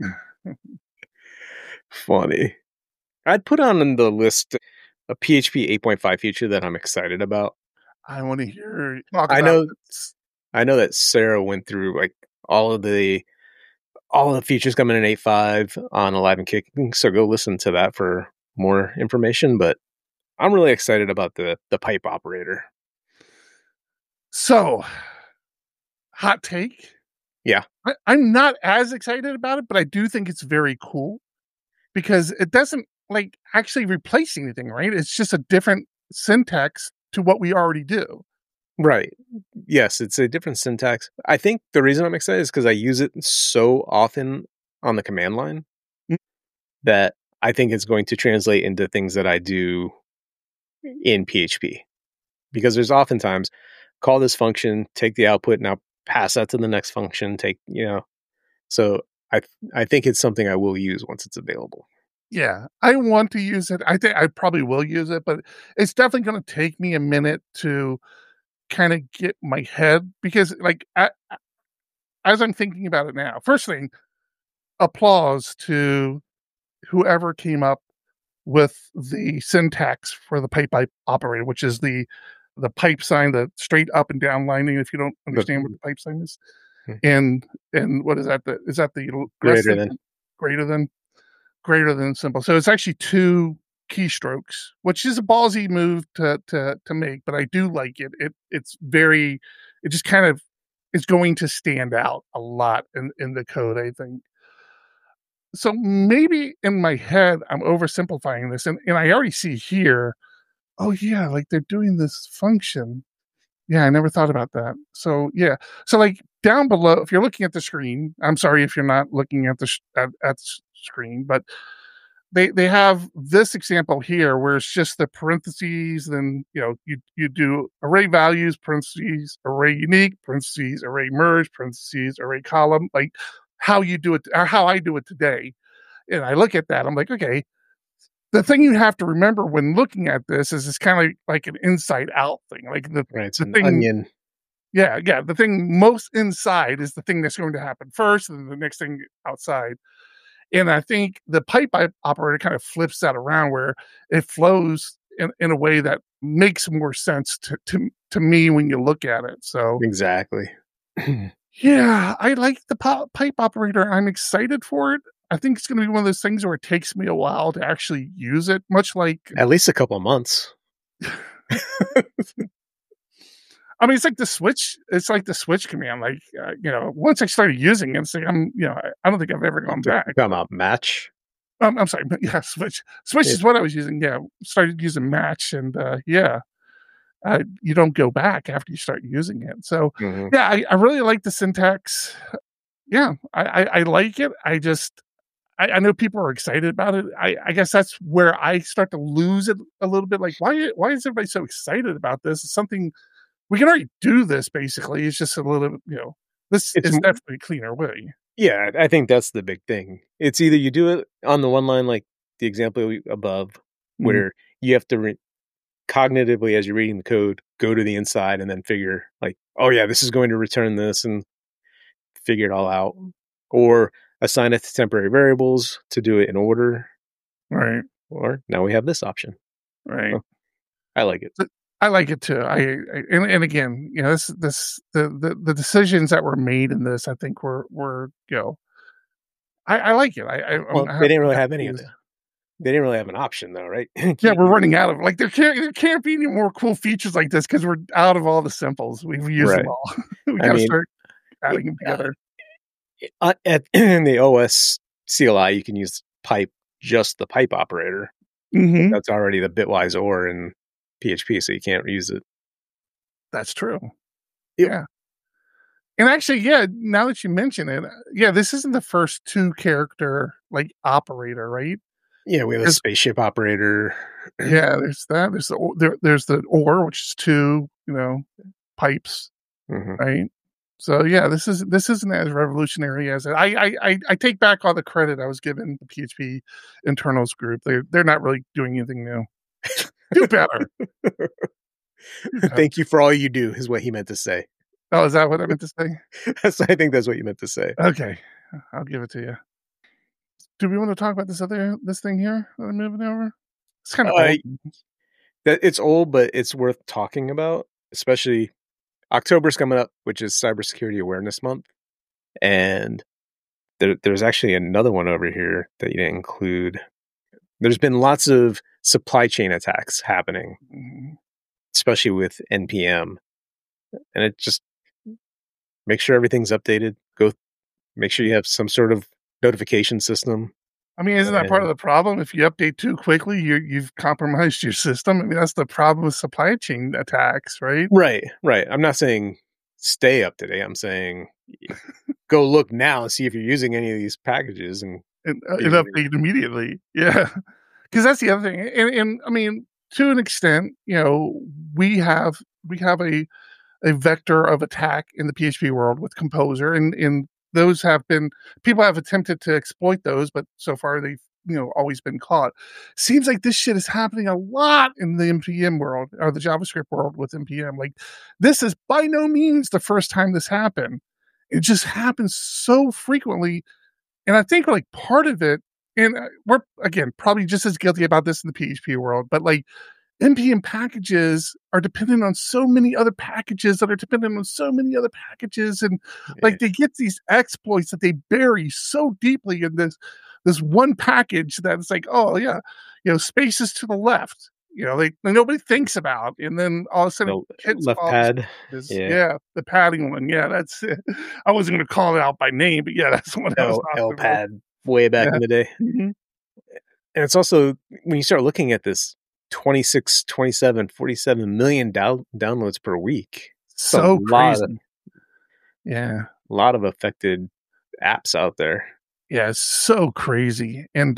Funny. I'd put on the list a PHP 8.5 feature that I'm excited about. I want to hear. I know that Sarah went through like all the features coming in 8.5 on Alive and Kicking, so go listen to that for more information. But I'm really excited about the pipe operator. So, hot take. Yeah, I'm not as excited about it, but I do think it's very cool because it doesn't like actually replace anything, right? It's just a different syntax to what we already do. Right. Yes, it's a different syntax. I think the reason I'm excited is because I use it so often on the command line that I think it's going to translate into things that I do in PHP. Because there's oftentimes, call this function, take the output, now pass that to the next function, So I think it's something I will use once it's available. Yeah, I want to use it. I think I probably will use it, but it's definitely going to take me a minute to kind of get my head, because like as I'm thinking about it now, first thing, applause to whoever came up with the syntax for the pipe operator, which is the pipe sign, the straight up and down lining, if you don't understand what the pipe sign is. And what is that? Is that the greater than symbol? So it's actually 2 keystrokes, which is a ballsy move to make, but I do like it. It just kind of is going to stand out a lot in the code, I think. So maybe in my head I'm oversimplifying this, and I already see here, oh yeah, like they're doing this function. Yeah, I never thought about that. So yeah, so like down below, if you're looking at the screen, I'm sorry if you're not looking at the screen, but they have this example here where it's just the parentheses, then you do array values, parentheses, array unique, parentheses, array merge, parentheses, array column, like how you do it, or how I do it today. And I look at that, I'm like, okay, the thing you have to remember when looking at this is it's kind of like an inside out thing, like it's the an thing, onion. Yeah, the thing most inside is the thing that's going to happen first, and then the next thing outside. And I think the pipe operator kind of flips that around, where it flows in a way that makes more sense to me when you look at it. So exactly. Yeah, I like the pipe operator. I'm excited for it. I think it's going to be one of those things where it takes me a while to actually use it, much like at least a couple of months. I mean, it's like the switch. It's like the switch command. Like, once I started using it, it's like I don't think I've ever gone back. Talking about match. I'm sorry. Yeah, switch. Switch is what I was using. Yeah, started using match, and you don't go back after you start using it. So yeah, I really like the syntax. Yeah, I like it. I know people are excited about it. I guess that's where I start to lose it a little bit. Like, why is everybody so excited about this? It's something we can already do. This basically, it's just a little, this is definitely a cleaner way. Yeah, I think that's the big thing. It's either you do it on the one line, like the example above, where you have to cognitively, as you're reading the code, go to the inside and then figure like, oh yeah, this is going to return this and figure it all out, or assign it to temporary variables to do it in order. Right. Or now we have this option. Right. So, I like it. I like it too. And again, the decisions that were made in this, I think were I like it. Well, they didn't really have any of it. They didn't really have an option though, right? Yeah, we're running out of like there can't be any more cool features like this because we're out of all the simples. We've used them all. We got to start adding them together. In the OS CLI, you can use pipe, just the pipe operator. Mm-hmm. That's already the bitwise OR in PHP, so you can't use it. That's true. Yep. Yeah. And actually, now that you mention it, this isn't the first 2-character like operator, right? Yeah, we have a spaceship operator. Yeah, there's that. There's the OR, which is 2, pipes, right? So yeah, this isn't as revolutionary as it. I take back all the credit I was given the PHP internals group. They're not really doing anything new. Do better. Thank you for all you do, is what he meant to say. Oh, is that what I meant to say? I think that's what you meant to say. Okay, I'll give it to you. Do we want to talk about this thing here that I'm moving over? It's kind of old. It's old, but it's worth talking about, especially October's coming up, which is Cybersecurity Awareness Month. And there's actually another one over here that you didn't include. There's been lots of supply chain attacks happening, especially with NPM. And it just make sure everything's updated. Go make sure you have some sort of notification system. I mean, isn't that part of the problem? If you update too quickly, you've compromised your system. I mean, that's the problem with supply chain attacks, right? Right. I'm not saying stay up to date. I'm saying go look now and see if you're using any of these packages and update immediately. Yeah, because that's the other thing. And I mean, to an extent, we have a vector of attack in the PHP world with Composer, and those people have attempted to exploit those, but so far they've always been caught. Seems like this shit is happening a lot in the NPM world or the JavaScript world with NPM. Like, this is by no means the first time this happened. It just happens so frequently, and I think like part of it, and we're again probably just as guilty about this in the PHP world, but like NPM packages are dependent on so many other packages that are dependent on so many other packages. And like they get these exploits that they bury so deeply in this one package that it's like, oh yeah, spaces to the left, nobody thinks about. And then all of a sudden left pad. The padding one. Yeah, that's it. I wasn't going to call it out by name, but yeah, that's what I was L pad way back in the day. Mm-hmm. And it's also, when you start looking at this, 26, 27, 47 million downloads per week. So crazy. A lot of affected apps out there. Yeah, it's so crazy. And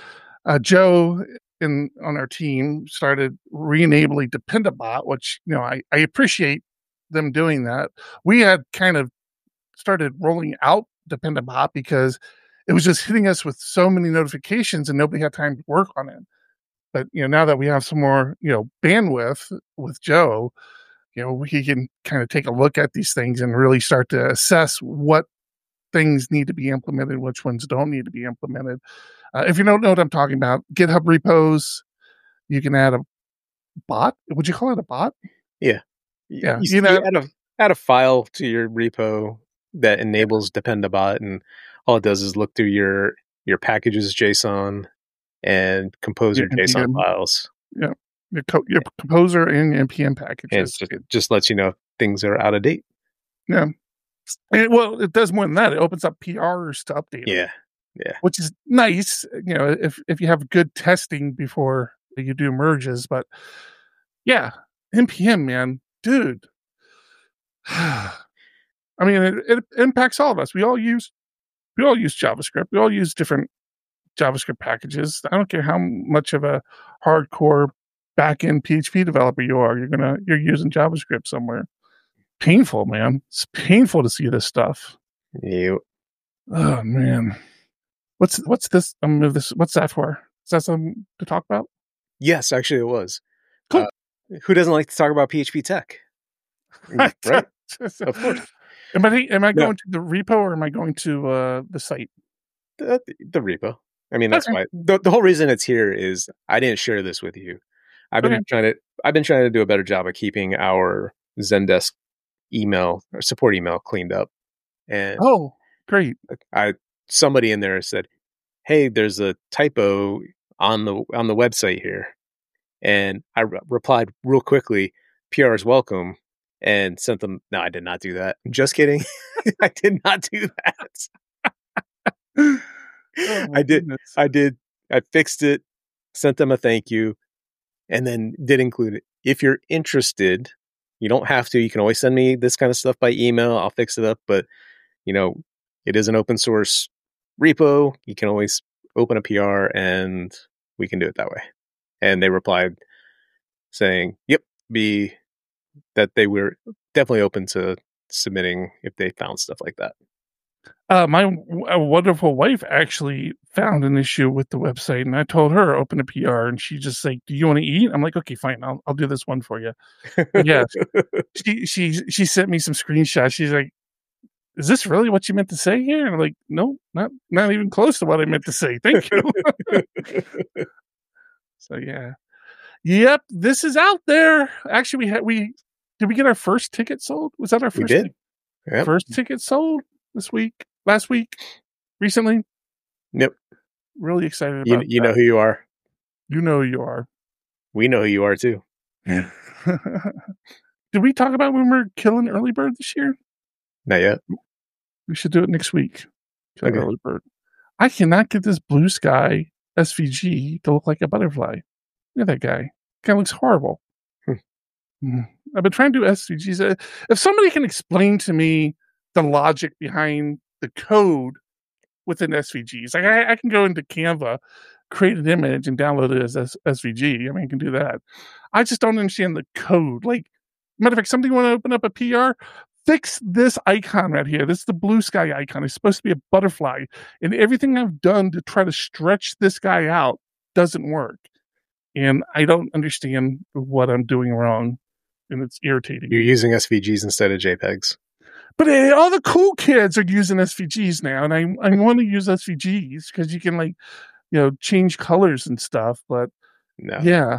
Joe on our team started re-enabling Dependabot, which, I appreciate them doing that. We had kind of started rolling out Dependabot because it was just hitting us with so many notifications and nobody had time to work on it. But, now that we have some more, bandwidth with Joe, we can kind of take a look at these things and really start to assess what things need to be implemented, which ones don't need to be implemented. If you don't know what I'm talking about, GitHub repos, you can add a bot. Would you call it a bot? Yeah. Yeah. You add a file to your repo that enables Dependabot, and all it does is look through your packages JSON and Composer JSON files. Yeah, your Composer and NPM packages. And it just lets you know if things are out of date. Yeah. And, well, it does more than that. It opens up PRs to update. Yeah. Which is nice, if you have good testing before you do merges. But yeah, NPM, man, dude. I mean, it impacts all of us. We all use JavaScript. We all use different JavaScript packages. I don't care how much of a hardcore backend PHP developer you are. You're using JavaScript somewhere. Painful, man. It's painful to see this stuff. Yeah. Oh man, what's this? What's that for? Is that something to talk about? Yes, actually, it was. Cool. Who doesn't like to talk about PHP tech? Right? Of course. Am I going to the repo or am I going to the site? The repo. I mean, that's why. The whole reason it's here is I didn't share this with you. I've been trying to do a better job of keeping our Zendesk email or support email cleaned up. And great. Somebody in there said, "Hey, there's a typo on the website here," and I replied real quickly, "PR is welcome," and sent them. No, I did not do that. Just kidding. I did not do that. I did. I fixed it, sent them a thank you, and then did include it. If you're interested, you don't have to. You can always send me this kind of stuff by email. I'll fix it up. But, it is an open source repo. You can always open a PR and we can do it that way. And they replied saying, yep, that they were definitely open to submitting if they found stuff like that. My wonderful wife actually found an issue with the website, and I told her open a PR, and she just like, "Do you want to eat?" I'm like, "Okay, fine, I'll do this one for you." But yeah, she sent me some screenshots. She's like, "Is this really what you meant to say here?" And I'm like, "No, not even close to what I meant to say. Thank you." So yeah, yep, this is out there. Actually, did we get our first ticket sold? Was that our first? We did. Yep. First ticket sold this week. Last week, recently. Yep. Really excited about you know who you are. You know who you are. We know who you are too. Yeah. Did we talk about when we're killing early bird this year? Not yet. We should do it next week. Kill Okay. early bird. I cannot get this blue sky SVG to look like a butterfly. Look at that guy. Guy looks horrible. I've been trying to do SVGs. If somebody can explain to me the logic behind the code within SVGs. Like I can go into Canva, create an image, and download it as SVG. I mean, I can do that. I just don't understand the code. Like, matter of fact, somebody want to open up a PR, fix this icon right here. This is the blue sky icon. It's supposed to be a butterfly. And everything I've done to try to stretch this guy out doesn't work. And I don't understand what I'm doing wrong. And it's irritating. You're using SVGs instead of JPEGs. But all the cool kids are using SVGs now, and I want to use SVGs because you can change colors and stuff. But no, yeah,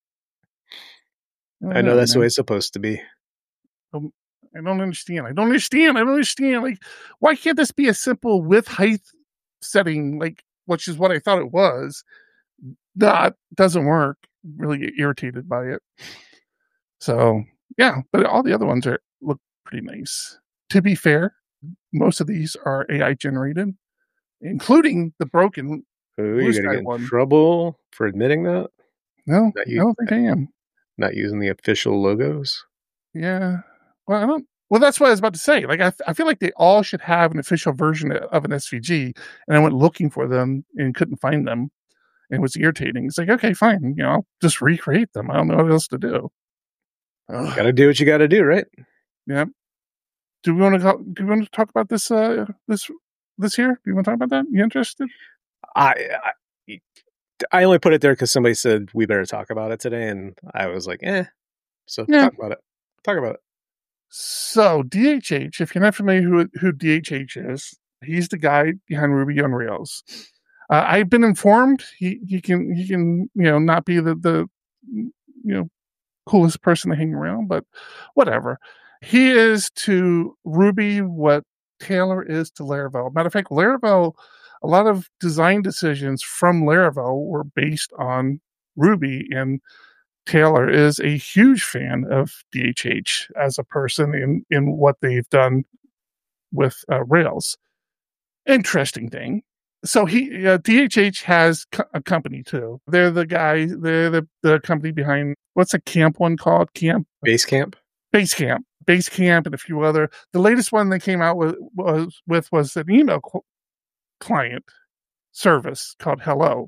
I know that's the way it's supposed to be. I don't understand. Like, why can't this be a simple width height setting? Like, which is what I thought it was. That doesn't work. Really irritated by it. So yeah, but all the other ones look pretty nice. To be fair, most of these are AI generated, including the broken. Ooh, you're going to get in trouble for admitting that? No, I don't think I am. Not using the official logos? Yeah. Well, I don't. Well, that's what I was about to say. Like, I feel like they all should have an official version of an SVG, and I went looking for them and couldn't find them, and it was irritating. It's like, okay, fine, I'll just recreate them. I don't know what else to do. Got to do what you got to do, right? Yeah. Do we want to talk about this this here? Do you want to talk about that? You interested? I only put it there because somebody said we better talk about it today, and I was like, So yeah. Talk about it. So DHH, if you're not familiar who DHH is, he's the guy behind Ruby on Rails. I've been informed he can not be the coolest person to hang around, but whatever. He is to Ruby what Taylor is to Laravel. Matter of fact, Laravel, a lot of design decisions from Laravel were based on Ruby, and Taylor is a huge fan of DHH as a person in what they've done with Rails. Interesting thing. So DHH has a company too. They're the company behind, what's a camp one called? Basecamp, and a few other. The latest one they came out with was an email client service called Hello.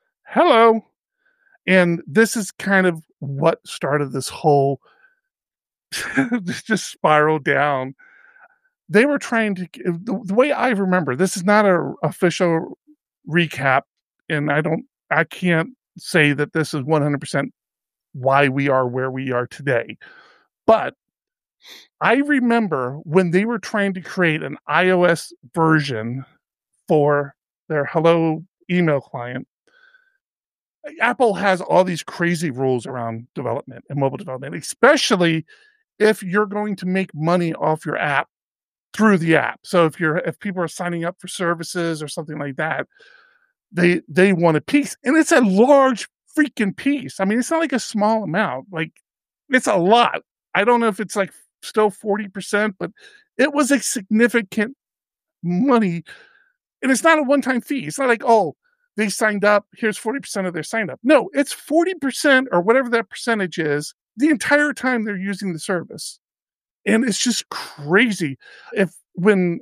And this is kind of what started this whole just spiral down. they were trying to, the way I remember, this is not an official recap, and I can't say that this is 100% why we are where we are today. But I remember when they were trying to create an iOS version for their Hello email client, Apple has all these crazy rules around development and mobile development, especially if you're going to make money off your app through the app. So if people are signing up for services or something like that, they want a piece, and it's a large freaking piece. I mean, it's not like a small amount. Like, it's a lot. I don't know if it's like still 40%, but it was a significant money, and it's not a one-time fee. It's not like, oh, they signed up, here's 40% of their sign up. No, it's 40% or whatever that percentage is the entire time they're using the service. And it's just crazy. When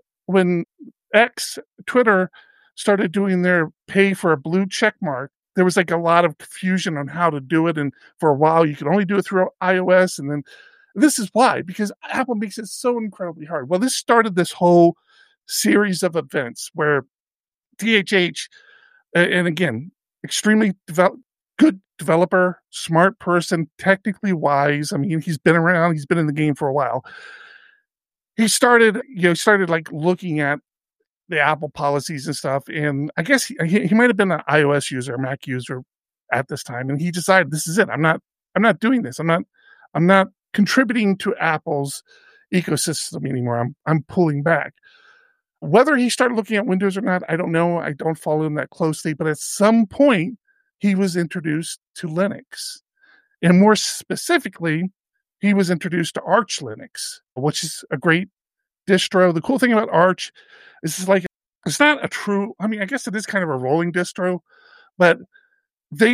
Twitter started doing their pay for a blue check mark, there was like a lot of confusion on how to do it. And for a while, you could only do it through iOS. And then this is why, because Apple makes it so incredibly hard. Well, this started this whole series of events where DHH, and again, extremely good developer, smart person, technically wise. I mean, he's been around, he's been in the game for a while. He started like looking at the Apple policies and stuff. And I guess he might have been an iOS user, a Mac user at this time. And he decided, this is it. I'm not doing this. I'm not contributing to Apple's ecosystem anymore. I'm pulling back. Whether he started looking at Windows or not, I don't know. I don't follow him that closely. But at some point, he was introduced to Linux. And more specifically, he was introduced to Arch Linux, which is a great distro. The cool thing about Arch is it's not a true, I mean, I guess it is kind of a rolling distro, but they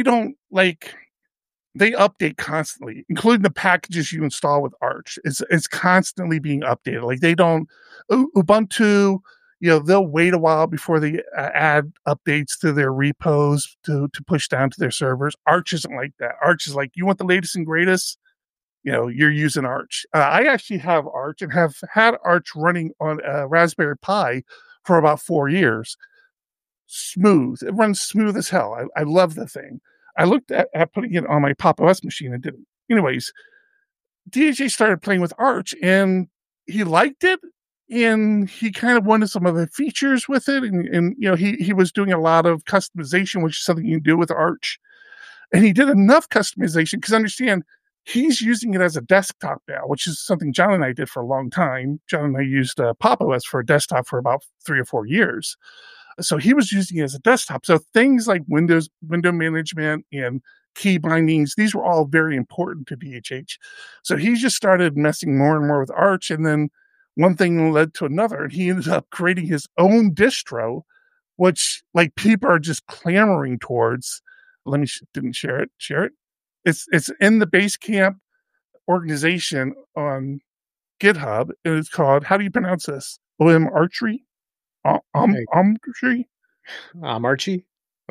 update constantly, including the packages you install with Arch. It's constantly being updated. Like, they don't, Ubuntu, they'll wait a while before they add updates to their repos to push down to their servers. Arch isn't like that. Arch is like, you want the latest and greatest? You're using Arch. I actually have Arch and have had Arch running on a Raspberry Pi for about 4 years. Smooth. It runs smooth as hell. I love the thing. I looked at putting it on my Pop! OS machine and didn't. Anyways, DHA started playing with Arch and he liked it, and he kind of wanted some of the features with it. And he was doing a lot of customization, which is something you can do with Arch. And he did enough customization, because understand, he's using it as a desktop now, which is something John and I did for a long time. John and I used Pop! OS for a desktop for about 3 or 4 years. So he was using it as a desktop. So things like window management and key bindings, these were all very important to DHH. So he just started messing more and more with Arch. And then one thing led to another. And he ended up creating his own distro, which like people are just clamoring towards. Didn't share it. It's in the Basecamp organization on GitHub. And it's called, how do you pronounce this? OM Archery? Archery? Archie?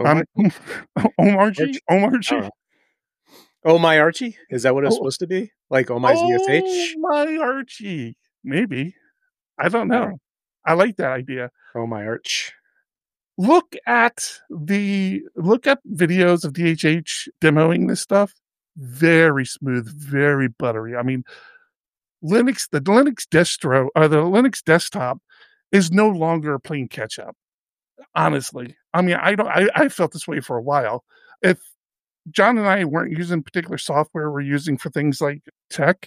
Archie? Oh, my Archie? Is that what it's supposed to be? Like, oh, my ZSH? Oh, my Archie. Maybe. I don't know. I like that idea. Oh, my Arch. Look at videos of DHH demoing this stuff. Very smooth, very buttery. I mean, the Linux distro, or the Linux desktop, is no longer playing catch up. Honestly, I mean, I felt this way for a while. If John and I weren't using particular software we're using for things like tech,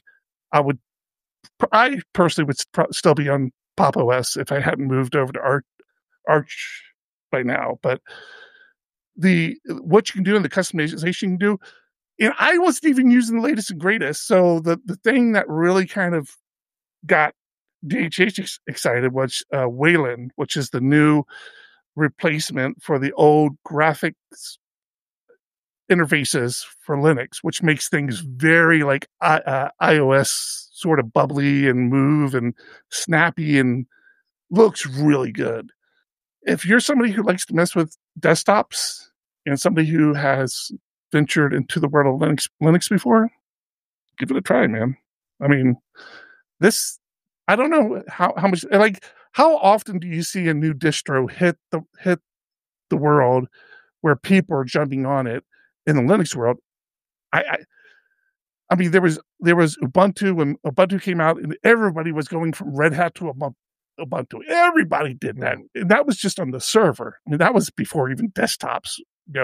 I personally would still be on Pop! OS if I hadn't moved over to Arch by now. But what you can do and the customization you can do, and I wasn't even using the latest and greatest. So the thing that really kind of got DHH excited was Wayland, which is the new replacement for the old graphics interfaces for Linux, which makes things very like iOS sort of bubbly and move and snappy and looks really good. If you're somebody who likes to mess with desktops and somebody who has ventured into the world of Linux before, give it a try, man. I mean, this I don't know how much, like, how often do you see a new distro hit the world where people are jumping on it in the Linux world? I I mean, there was Ubuntu when Ubuntu came out, and everybody was going from Red Hat to Ubuntu. Everybody did that, and that was just on the server. I mean, that was before even desktops,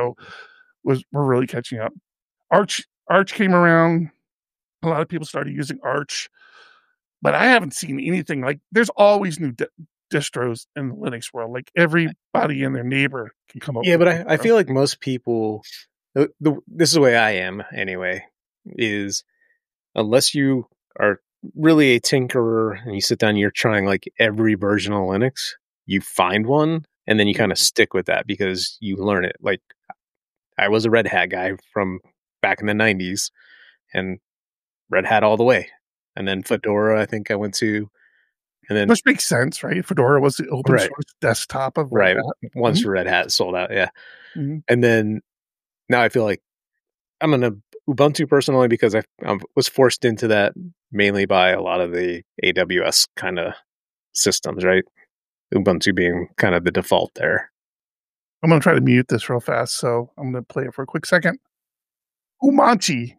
were really catching up. Arch came around. A lot of people started using Arch, but I haven't seen anything like. There's always new distros in the Linux world. Like everybody and their neighbor can come up. Yeah, but I feel like most people. This is the way I am anyway. Is unless you are really a tinkerer and you sit down and you're trying like every version of Linux, you find one and then you kind of stick with that because you learn it. Like I was a Red Hat guy from back in the 90s and Red Hat all the way. And then Fedora, I think I went to. And then, which makes sense, right? Fedora was the open source desktop of Red Hat. Once Red Hat sold out, yeah. Mm-hmm. And then now I feel like I'm an Ubuntu person only because I was forced into that mainly by a lot of the AWS kind of systems, right? Ubuntu being kind of the default there. I'm going to try to mute this real fast, so I'm going to play it for a quick second. Umanchi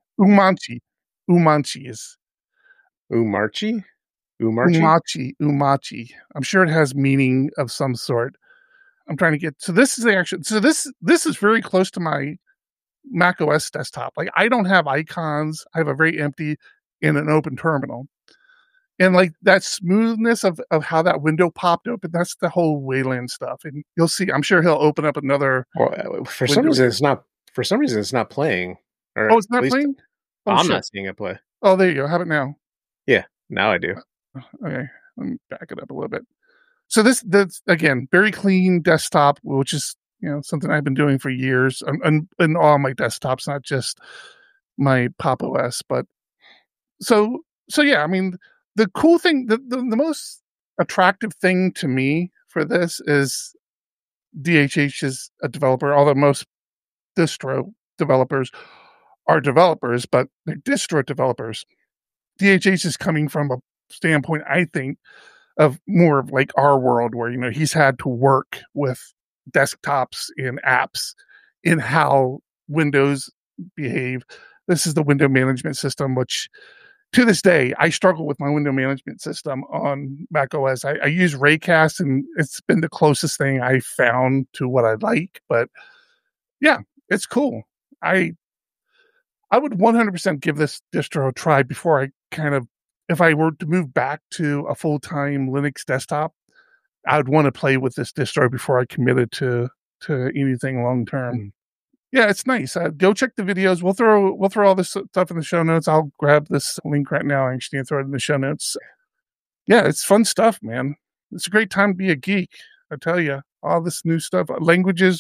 is... Umarchi? Umachi. I'm sure it has meaning of some sort. I'm trying to get... So this is this is very close to my Mac OS desktop. Like I don't have icons. I have a very empty and an open terminal. And like that smoothness of how that window popped open, that's the whole Wayland stuff. And you'll see, I'm sure he'll open up another. Well, for some reason it's not playing. Or it's not playing? I'm not seeing it play. Oh, there you go. Have it now. Yeah, now I do. Okay. Let me back it up a little bit. So that's again, very clean desktop, which is, something I've been doing for years on all my desktops, not just my Pop OS. But so yeah, I mean, the cool thing, the most attractive thing to me for this is DHH is a developer, although most distro developers are developers, but they're distro developers. DHH is coming from a standpoint, I think, of more of like our world where, he's had to work with desktops and apps in how Windows behave. This is the window management system, which to this day, I struggle with my window management system on Mac OS. I use Raycast, and it's been the closest thing I found to what I like. But yeah, it's cool. I would 100% give this distro a try before I if I were to move back to a full-time Linux desktop, I would want to play with this distro before I committed to anything long-term. Mm. Yeah, it's nice. Go check the videos. We'll throw all this stuff in the show notes. I'll grab this link right now actually and throw it in the show notes. Yeah, it's fun stuff, man. It's a great time to be a geek. I tell you, all this new stuff. Our language is,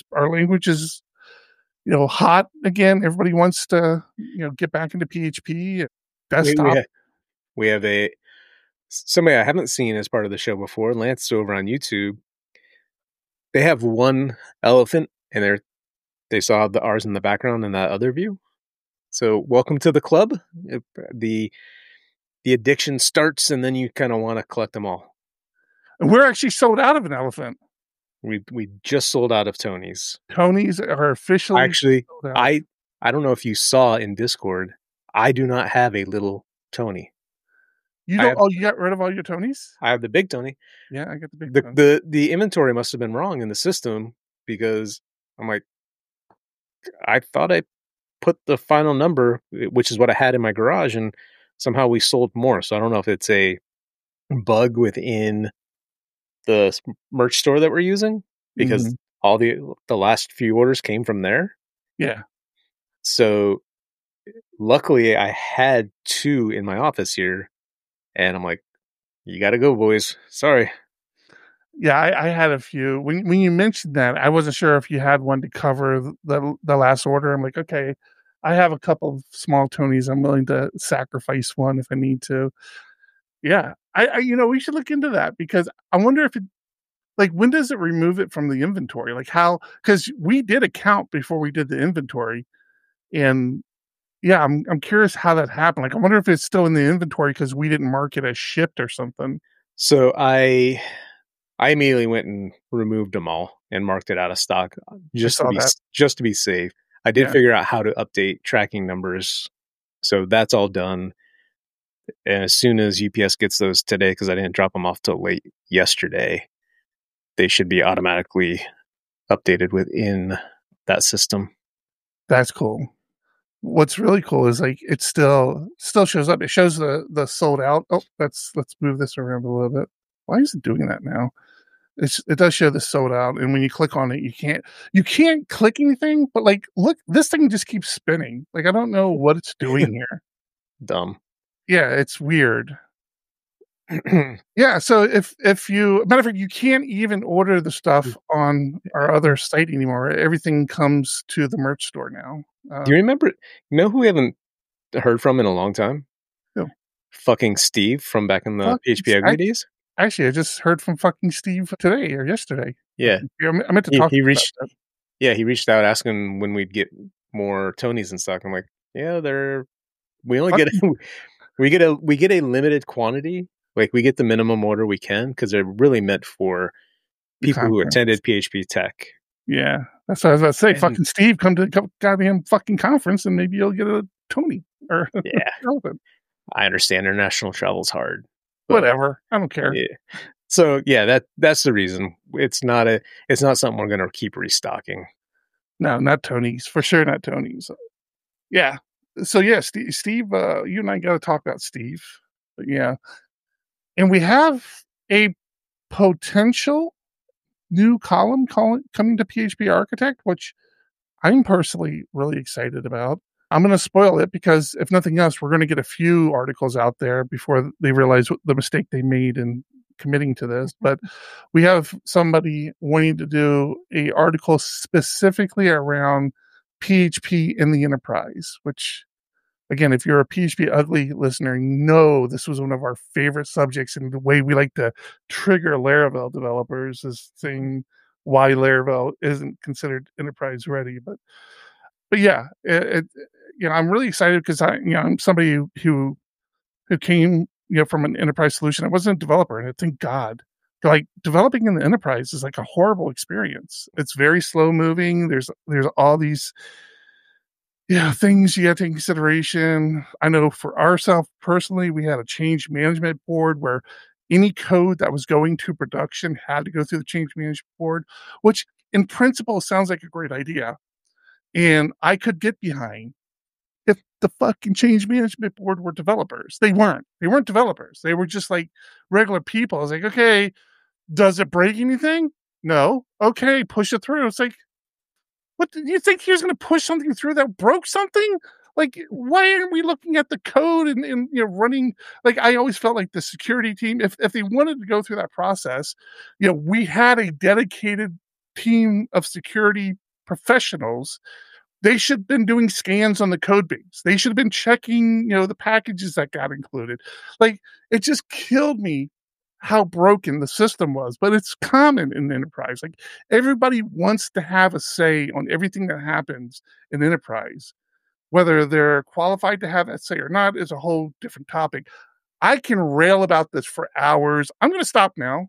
hot again. Everybody wants to, get back into PHP. Desktop. We have somebody I haven't seen as part of the show before. Lance over on YouTube. They have one elephant, and they saw the R's in the background in that other view. So welcome to the club. The addiction starts, and then you kind of want to collect them all. And we're actually sold out of an elephant. We just sold out of Tony's. Tony's are officially actually. I don't know if you saw in Discord. I do not have a little Tony. You don't? You got rid of all your Tonys? I have the big Tony. Yeah, I got the big Tony. The inventory must have been wrong in the system because I'm like, I thought I put the final number, which is what I had in my garage, and somehow we sold more. So I don't know if it's a bug within the merch store that we're using because all the last few orders came from there. Yeah. So luckily I had 2 in my office here. And I'm like, you got to go, boys. Sorry. Yeah, I had a few. When you mentioned that, I wasn't sure if you had one to cover the last order. I'm like, okay, I have a couple of small Tonys. I'm willing to sacrifice one if I need to. Yeah, I we should look into that because I wonder if it, like, when does it remove it from the inventory? Like how? Because we did a count before we did the inventory, and yeah, I'm curious how that happened. Like, I wonder if it's still in the inventory because we didn't mark it as shipped or something. So I immediately went and removed them all and marked it out of stock just to saw be that. just to be safe. I did Yeah. figure out how to update tracking numbers, so that's all done. And as soon as UPS gets those today, because I didn't drop them off till late yesterday, they should be automatically updated within that system. That's cool. What's really cool is like it still shows up. It shows the sold out. Oh, let's move this around a little bit. Why is it doing that now? It does show the sold out, and when you click on it, you can't click anything. But like, look, this thing just keeps spinning. Like I don't know what it's doing here. Dumb. Yeah, it's weird. Yeah, so if you matter of fact, you can't even order the stuff on our other site anymore. Everything comes to the merch store now. Do you remember? You know who we haven't heard from in a long time? Who? Fucking Steve from back in the PHP Ugly days. Actually, I just heard from fucking Steve today or yesterday. Yeah, I meant to talk. He reached. Yeah, he reached out asking when we'd get more Tonys and stuff. I'm like, yeah, we only get we get a limited quantity. Like we get the minimum order we can because they're really meant for people who attended PHP Tech. Yeah, that's what I was about to say. Fucking Steve, come to the goddamn fucking conference and maybe you'll get a Tony or yeah. I understand international travel's hard. Whatever, I don't care. Yeah. So yeah, that's the reason. It's not something we're going to keep restocking. No, not Tony's for sure. Not Tony's. Yeah. So yeah, Steve, you and I got to talk about Steve. But yeah. And we have a potential new column coming to PHP Architect, which I'm personally really excited about. I'm going to spoil it because if nothing else, we're going to get a few articles out there before they realize the mistake they made in committing to this. But we have somebody wanting to do an article specifically around PHP in the enterprise, which, again, if you're a PHP Ugly listener, know this was one of our favorite subjects, and the way we like to trigger Laravel developers is saying why Laravel isn't considered enterprise ready. But yeah, I'm really excited because I'm somebody who came from an enterprise solution. I wasn't a developer, and thank God. Like developing in the enterprise is like a horrible experience. It's very slow moving. There's all these things you have to take into consideration. I know for ourselves personally, we had a change management board where any code that was going to production had to go through the change management board, which in principle sounds like a great idea. And I could get behind if the fucking change management board were developers. They weren't developers. They were just like regular people. I was like, okay, does it break anything? No. Okay, push it through. It's like, what do you think he was going to push something through that broke something? Like, why aren't we looking at the code and running? Like, I always felt like the security team, if they wanted to go through that process, we had a dedicated team of security professionals. They should have been doing scans on the code base. They should have been checking, the packages that got included. Like, it just killed me how broken the system was, but it's common in enterprise. Like everybody wants to have a say on everything that happens in enterprise. Whether they're qualified to have that say or not is a whole different topic. I can rail about this for hours. I'm going to stop now.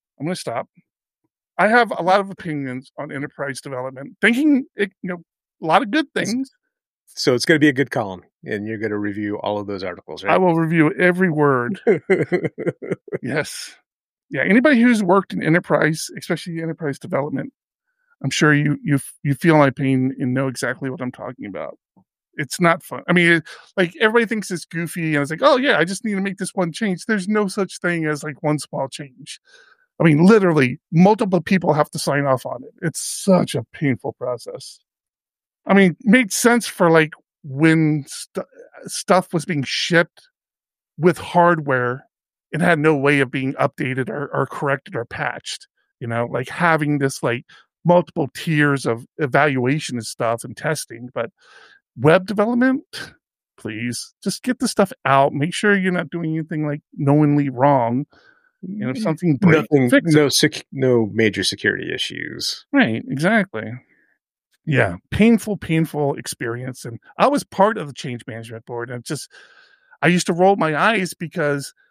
I have a lot of opinions on enterprise development, thinking a lot of good things. So it's going to be a good column, and you're going to review all of those articles, right? I will review every word. Yes. Yeah. Anybody who's worked in enterprise, especially enterprise development, I'm sure you feel my pain and know exactly what I'm talking about. It's not fun. I mean, like everybody thinks it's goofy, and it's like, oh yeah, I just need to make this one change. There's no such thing as like one small change. I mean, literally, multiple people have to sign off on it. It's such a painful process. I mean, it made sense for like when stuff was being shipped with hardware and had no way of being updated or corrected or patched, like having this like multiple tiers of evaluation and stuff and testing. But web development, please just get the stuff out. Make sure you're not doing anything like knowingly wrong. And if something breaks, fix it. No major security issues. Right, exactly. Yeah, painful experience. And I was part of the change management board. And I used to roll my eyes because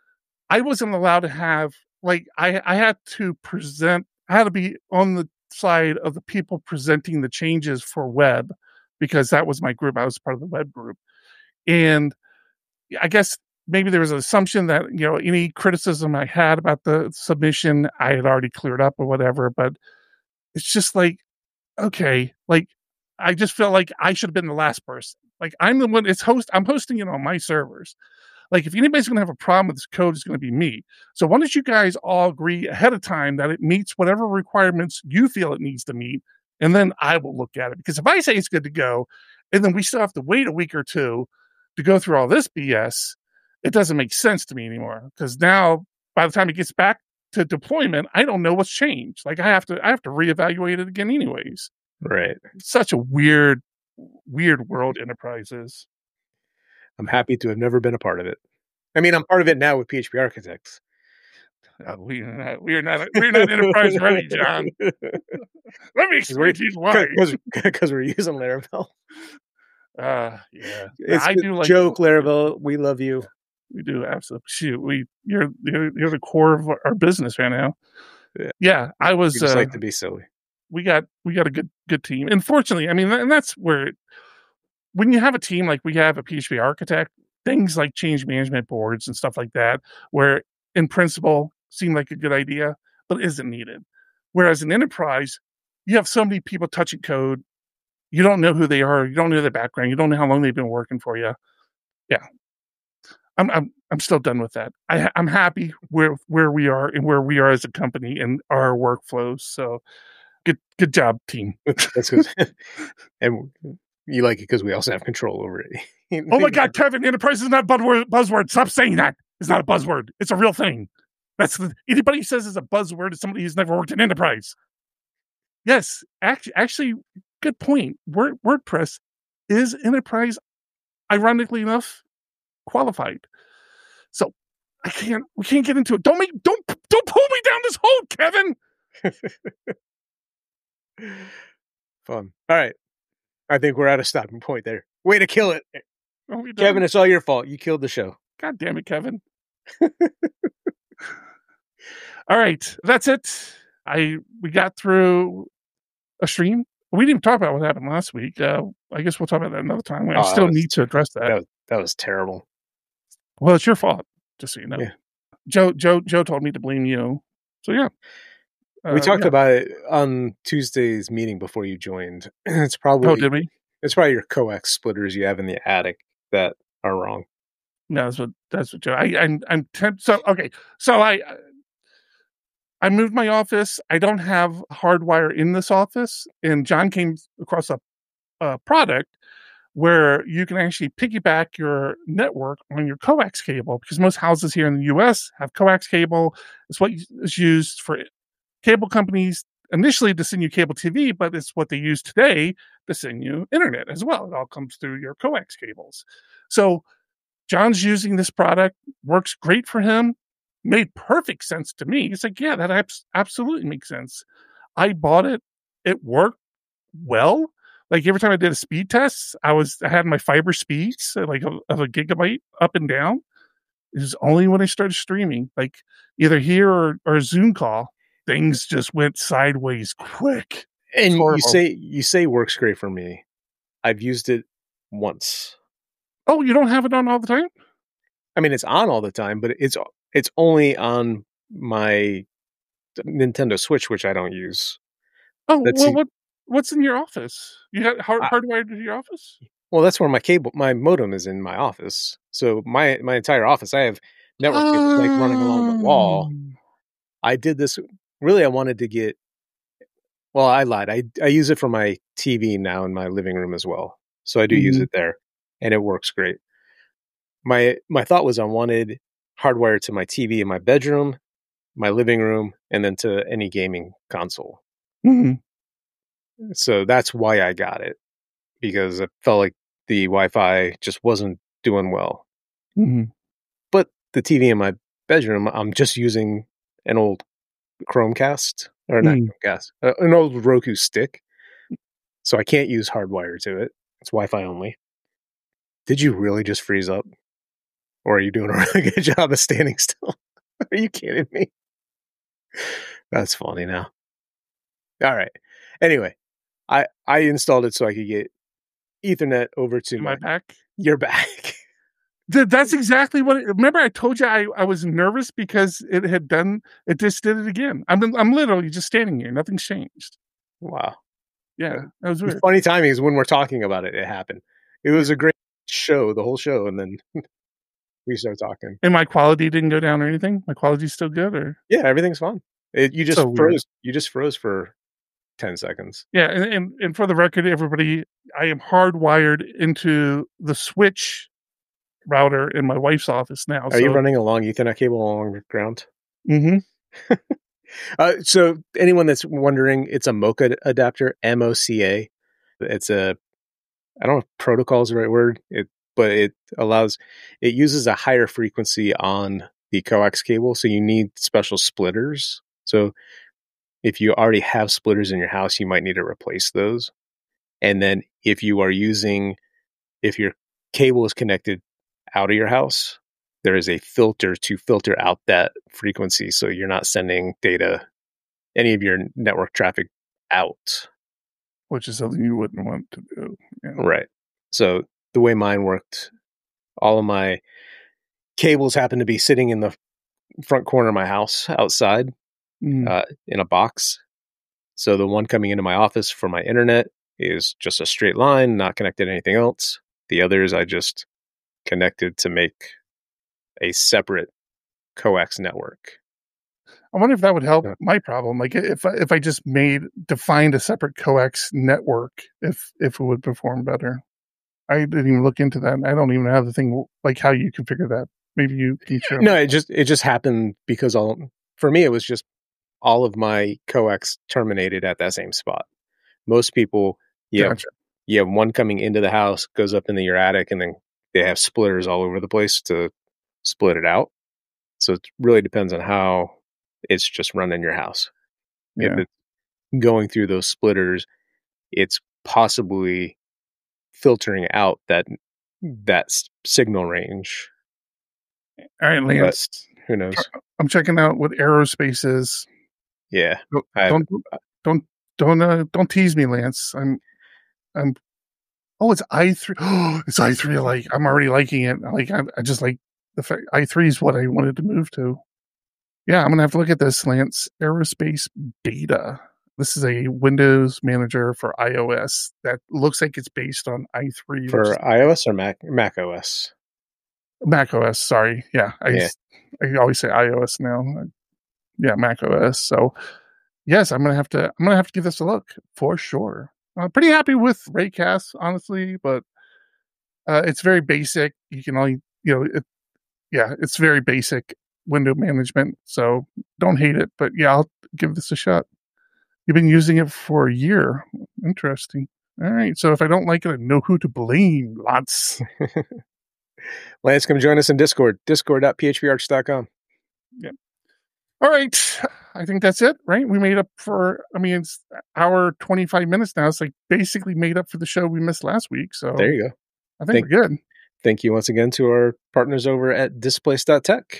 I wasn't allowed to have, like, I had to present, I had to be on the side of the people presenting the changes for web, because that was my group. I was part of the web group. And I guess maybe there was an assumption that, any criticism I had about the submission, I had already cleared up or whatever. But it's just like, okay, like, I just felt like I should have been the last person. Like, I'm the one, I'm hosting it on my servers. Like, if anybody's going to have a problem with this code, it's going to be me. So why don't you guys all agree ahead of time that it meets whatever requirements you feel it needs to meet, and then I will look at it. Because if I say it's good to go, and then we still have to wait a week or two to go through all this BS, it doesn't make sense to me anymore. Because now, by the time it gets back to deployment, I don't know what's changed. Like, I have to reevaluate it again anyways. Right. Such a weird world Enterprise is. I'm happy to have never been a part of it. I mean, I'm part of it now with PHP Architects. We are not Enterprise ready, John. Let me explain to you why. Because we're using Laravel. Yeah. It's I do like joke, Laravel. We love you. We do, absolutely. Shoot, you're the core of our business right now. Yeah, I was. We just like to be silly. We got a good team, and fortunately, I mean, and that's where, when you have a team like we have a PHP Architect, things like change management boards and stuff like that, where in principle seem like a good idea, but isn't needed. Whereas in Enterprise, you have so many people touching code, you don't know who they are, you don't know their background, you don't know how long they've been working for you. Yeah, I'm still done with that. I'm happy where we are and where we are as a company and our workflows. So good job, team. That's good. And you like it because we also have control over it. Oh my God, Kevin, Enterprise is not a buzzword. Stop saying that. It's not a buzzword. It's a real thing. Anybody who says it's a buzzword is somebody who's never worked in Enterprise. Yes, actually, good point. WordPress is Enterprise, ironically enough, qualified. So we can't get into it. Don't pull me down this hole, Kevin. Fun. All right. I think we're at a stopping point there. Way to kill it. Kevin, it's all your fault. You killed the show. God damn it, Kevin. All right. That's it. We got through a stream. We didn't even talk about what happened last week. I guess we'll talk about that another time. I still need to address that. That was terrible. Well, it's your fault, just so you know. Yeah. Joe told me to blame you. So yeah. We talked about it on Tuesday's meeting before you joined. It's probably did we? It's probably your coax splitters you have in the attic that are wrong. No, that's what Joe. So I moved my office. I don't have hardwire in this office, and John came across a product where you can actually piggyback your network on your coax cable, because most houses here in the U.S. have coax cable. It's what is used for cable companies initially to send you cable TV, but it's what they use today to send you internet as well. It all comes through your coax cables. So John's using this product, works great for him, made perfect sense to me. He's like, yeah, that absolutely makes sense. I bought it. It worked well. Like, every time I did a speed test, I had my fiber speeds, like of a gigabyte up and down. It was only when I started streaming, like either here or a Zoom call, things just went sideways quick. And you say works great for me. I've used it once. Oh, you don't have it on all the time? I mean, it's on all the time, but it's only on my Nintendo Switch, which I don't use. Oh, what's in your office? You have hardwired to your office? Well, that's where my modem is in my office. So my entire office, I have network cables like running along the wall. I did this. Really, I wanted to get. Well, I lied. I use it for my TV now in my living room as well. So I do use it there, and it works great. My thought was I wanted hardwired to my TV in my bedroom, my living room, and then to any gaming console. Mm-hmm. So that's why I got it, because I felt like the Wi-Fi just wasn't doing well. Mm-hmm. But the TV in my bedroom, I'm just using an old Chromecast, or not Chromecast, an old Roku stick. So I can't use hardwire to it. It's Wi-Fi only. Did you really just freeze up? Or are you doing a really good job of standing still? Are you kidding me? That's funny now. All right. Anyway, I installed it so I could get Ethernet over to Am I back? You're back. That's exactly what. Remember, I told you I was nervous because it just did it again. I'm literally just standing here. Nothing's changed. Wow. Yeah, that was weird. Funny timing is when we're talking about it, it happened. It was a great show, the whole show, and then we started talking. And my quality didn't go down or anything? My quality's still good? Or yeah, everything's fine. You just so froze. weird. You just froze for 10 seconds. Yeah, and for the record, everybody, I am hardwired into the switch router in my wife's office now. Are you running a long Ethernet cable along the ground? Mm-hmm. So anyone that's wondering, it's a MoCA adapter, MoCA. It's I don't know if protocol is the right word, but it uses a higher frequency on the coax cable. So you need special splitters. So if you already have splitters in your house, you might need to replace those. And then if your cable is connected out of your house, there is a filter to filter out that frequency. So you're not sending data, any of your network traffic out. Which is something you wouldn't want to do. Yeah. Right. So the way mine worked, all of my cables happen to be sitting in the front corner of my house outside in a box. So the one coming into my office for my internet is just a straight line, not connected to anything else. The others I just connected to make a separate coax network. I wonder if that would help my problem. Like if I just defined a separate coax network, if it would perform better. I didn't even look into that. I don't even have the thing like how you configure that. Maybe you can show me. No, it just happened because for me it was just all of my coax terminated at that same spot. Most people, Gotcha. You have one coming into the house, goes up into your attic, and then they have splitters all over the place to split it out. So it really depends on how it's just run in your house. Yeah. If it's going through those splitters, it's possibly filtering out that signal range. All right, Lance. But who knows? I'm checking out what aerospace is. Yeah. Don't tease me, Lance. Oh, it's i3. Oh, it's i3. Like I'm already liking it. Like I just like the fact i3 is what I wanted to move to. Yeah, I'm gonna have to look at this, Lance. Aerospace Beta. This is a Windows manager for iOS that looks like it's based on i3 for iOS or Mac OS. Mac OS. Sorry, I always say iOS now. Yeah, Mac OS. So yes, I'm gonna have to give this a look for sure. I'm pretty happy with Raycast, honestly, but it's very basic. You can only, it's very basic window management. So don't hate it, but yeah, I'll give this a shot. You've been using it for a year. Interesting. All right. So if I don't like it, I know who to blame. Lots. Lance, come join us in Discord. Discord.phparch.com. Yeah. All right. I think that's it, right? We made up it's hour 25 minutes now. It's like basically made up for the show we missed last week. So there you go. I think we're good. Thank you once again to our partners over at Displace.tech.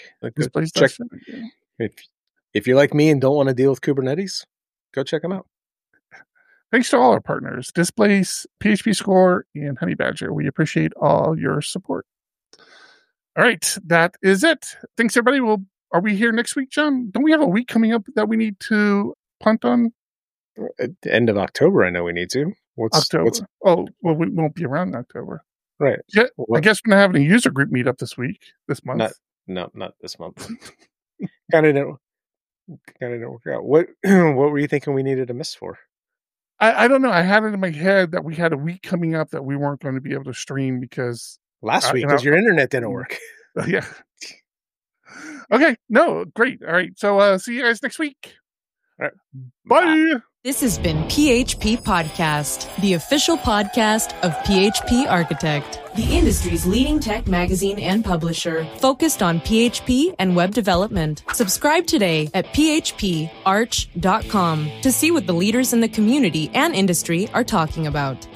If you're like me and don't want to deal with Kubernetes, go check them out. Thanks to all our partners, Displace, PHP Score, and Honey Badger. We appreciate all your support. All right, that is it. Thanks, everybody. Are we here next week, John? Don't we have a week coming up that we need to punt on? At the end of October, I know we need to. October. Oh, well, we won't be around in October. Right. Yeah, I guess we're not having a user group meetup this month. Not this month. Kind of didn't work out. What were you thinking we needed a miss for? I don't know. I had it in my head that we had a week coming up that we weren't going to be able to stream because last week because your internet didn't work. Yeah. Okay. No. Great. All right. So see you guys next week. All right. Bye. This has been PHP Podcast, the official podcast of PHP Architect, the industry's leading tech magazine and publisher, focused on PHP and web development. Subscribe today at phparch.com to see what the leaders in the community and industry are talking about.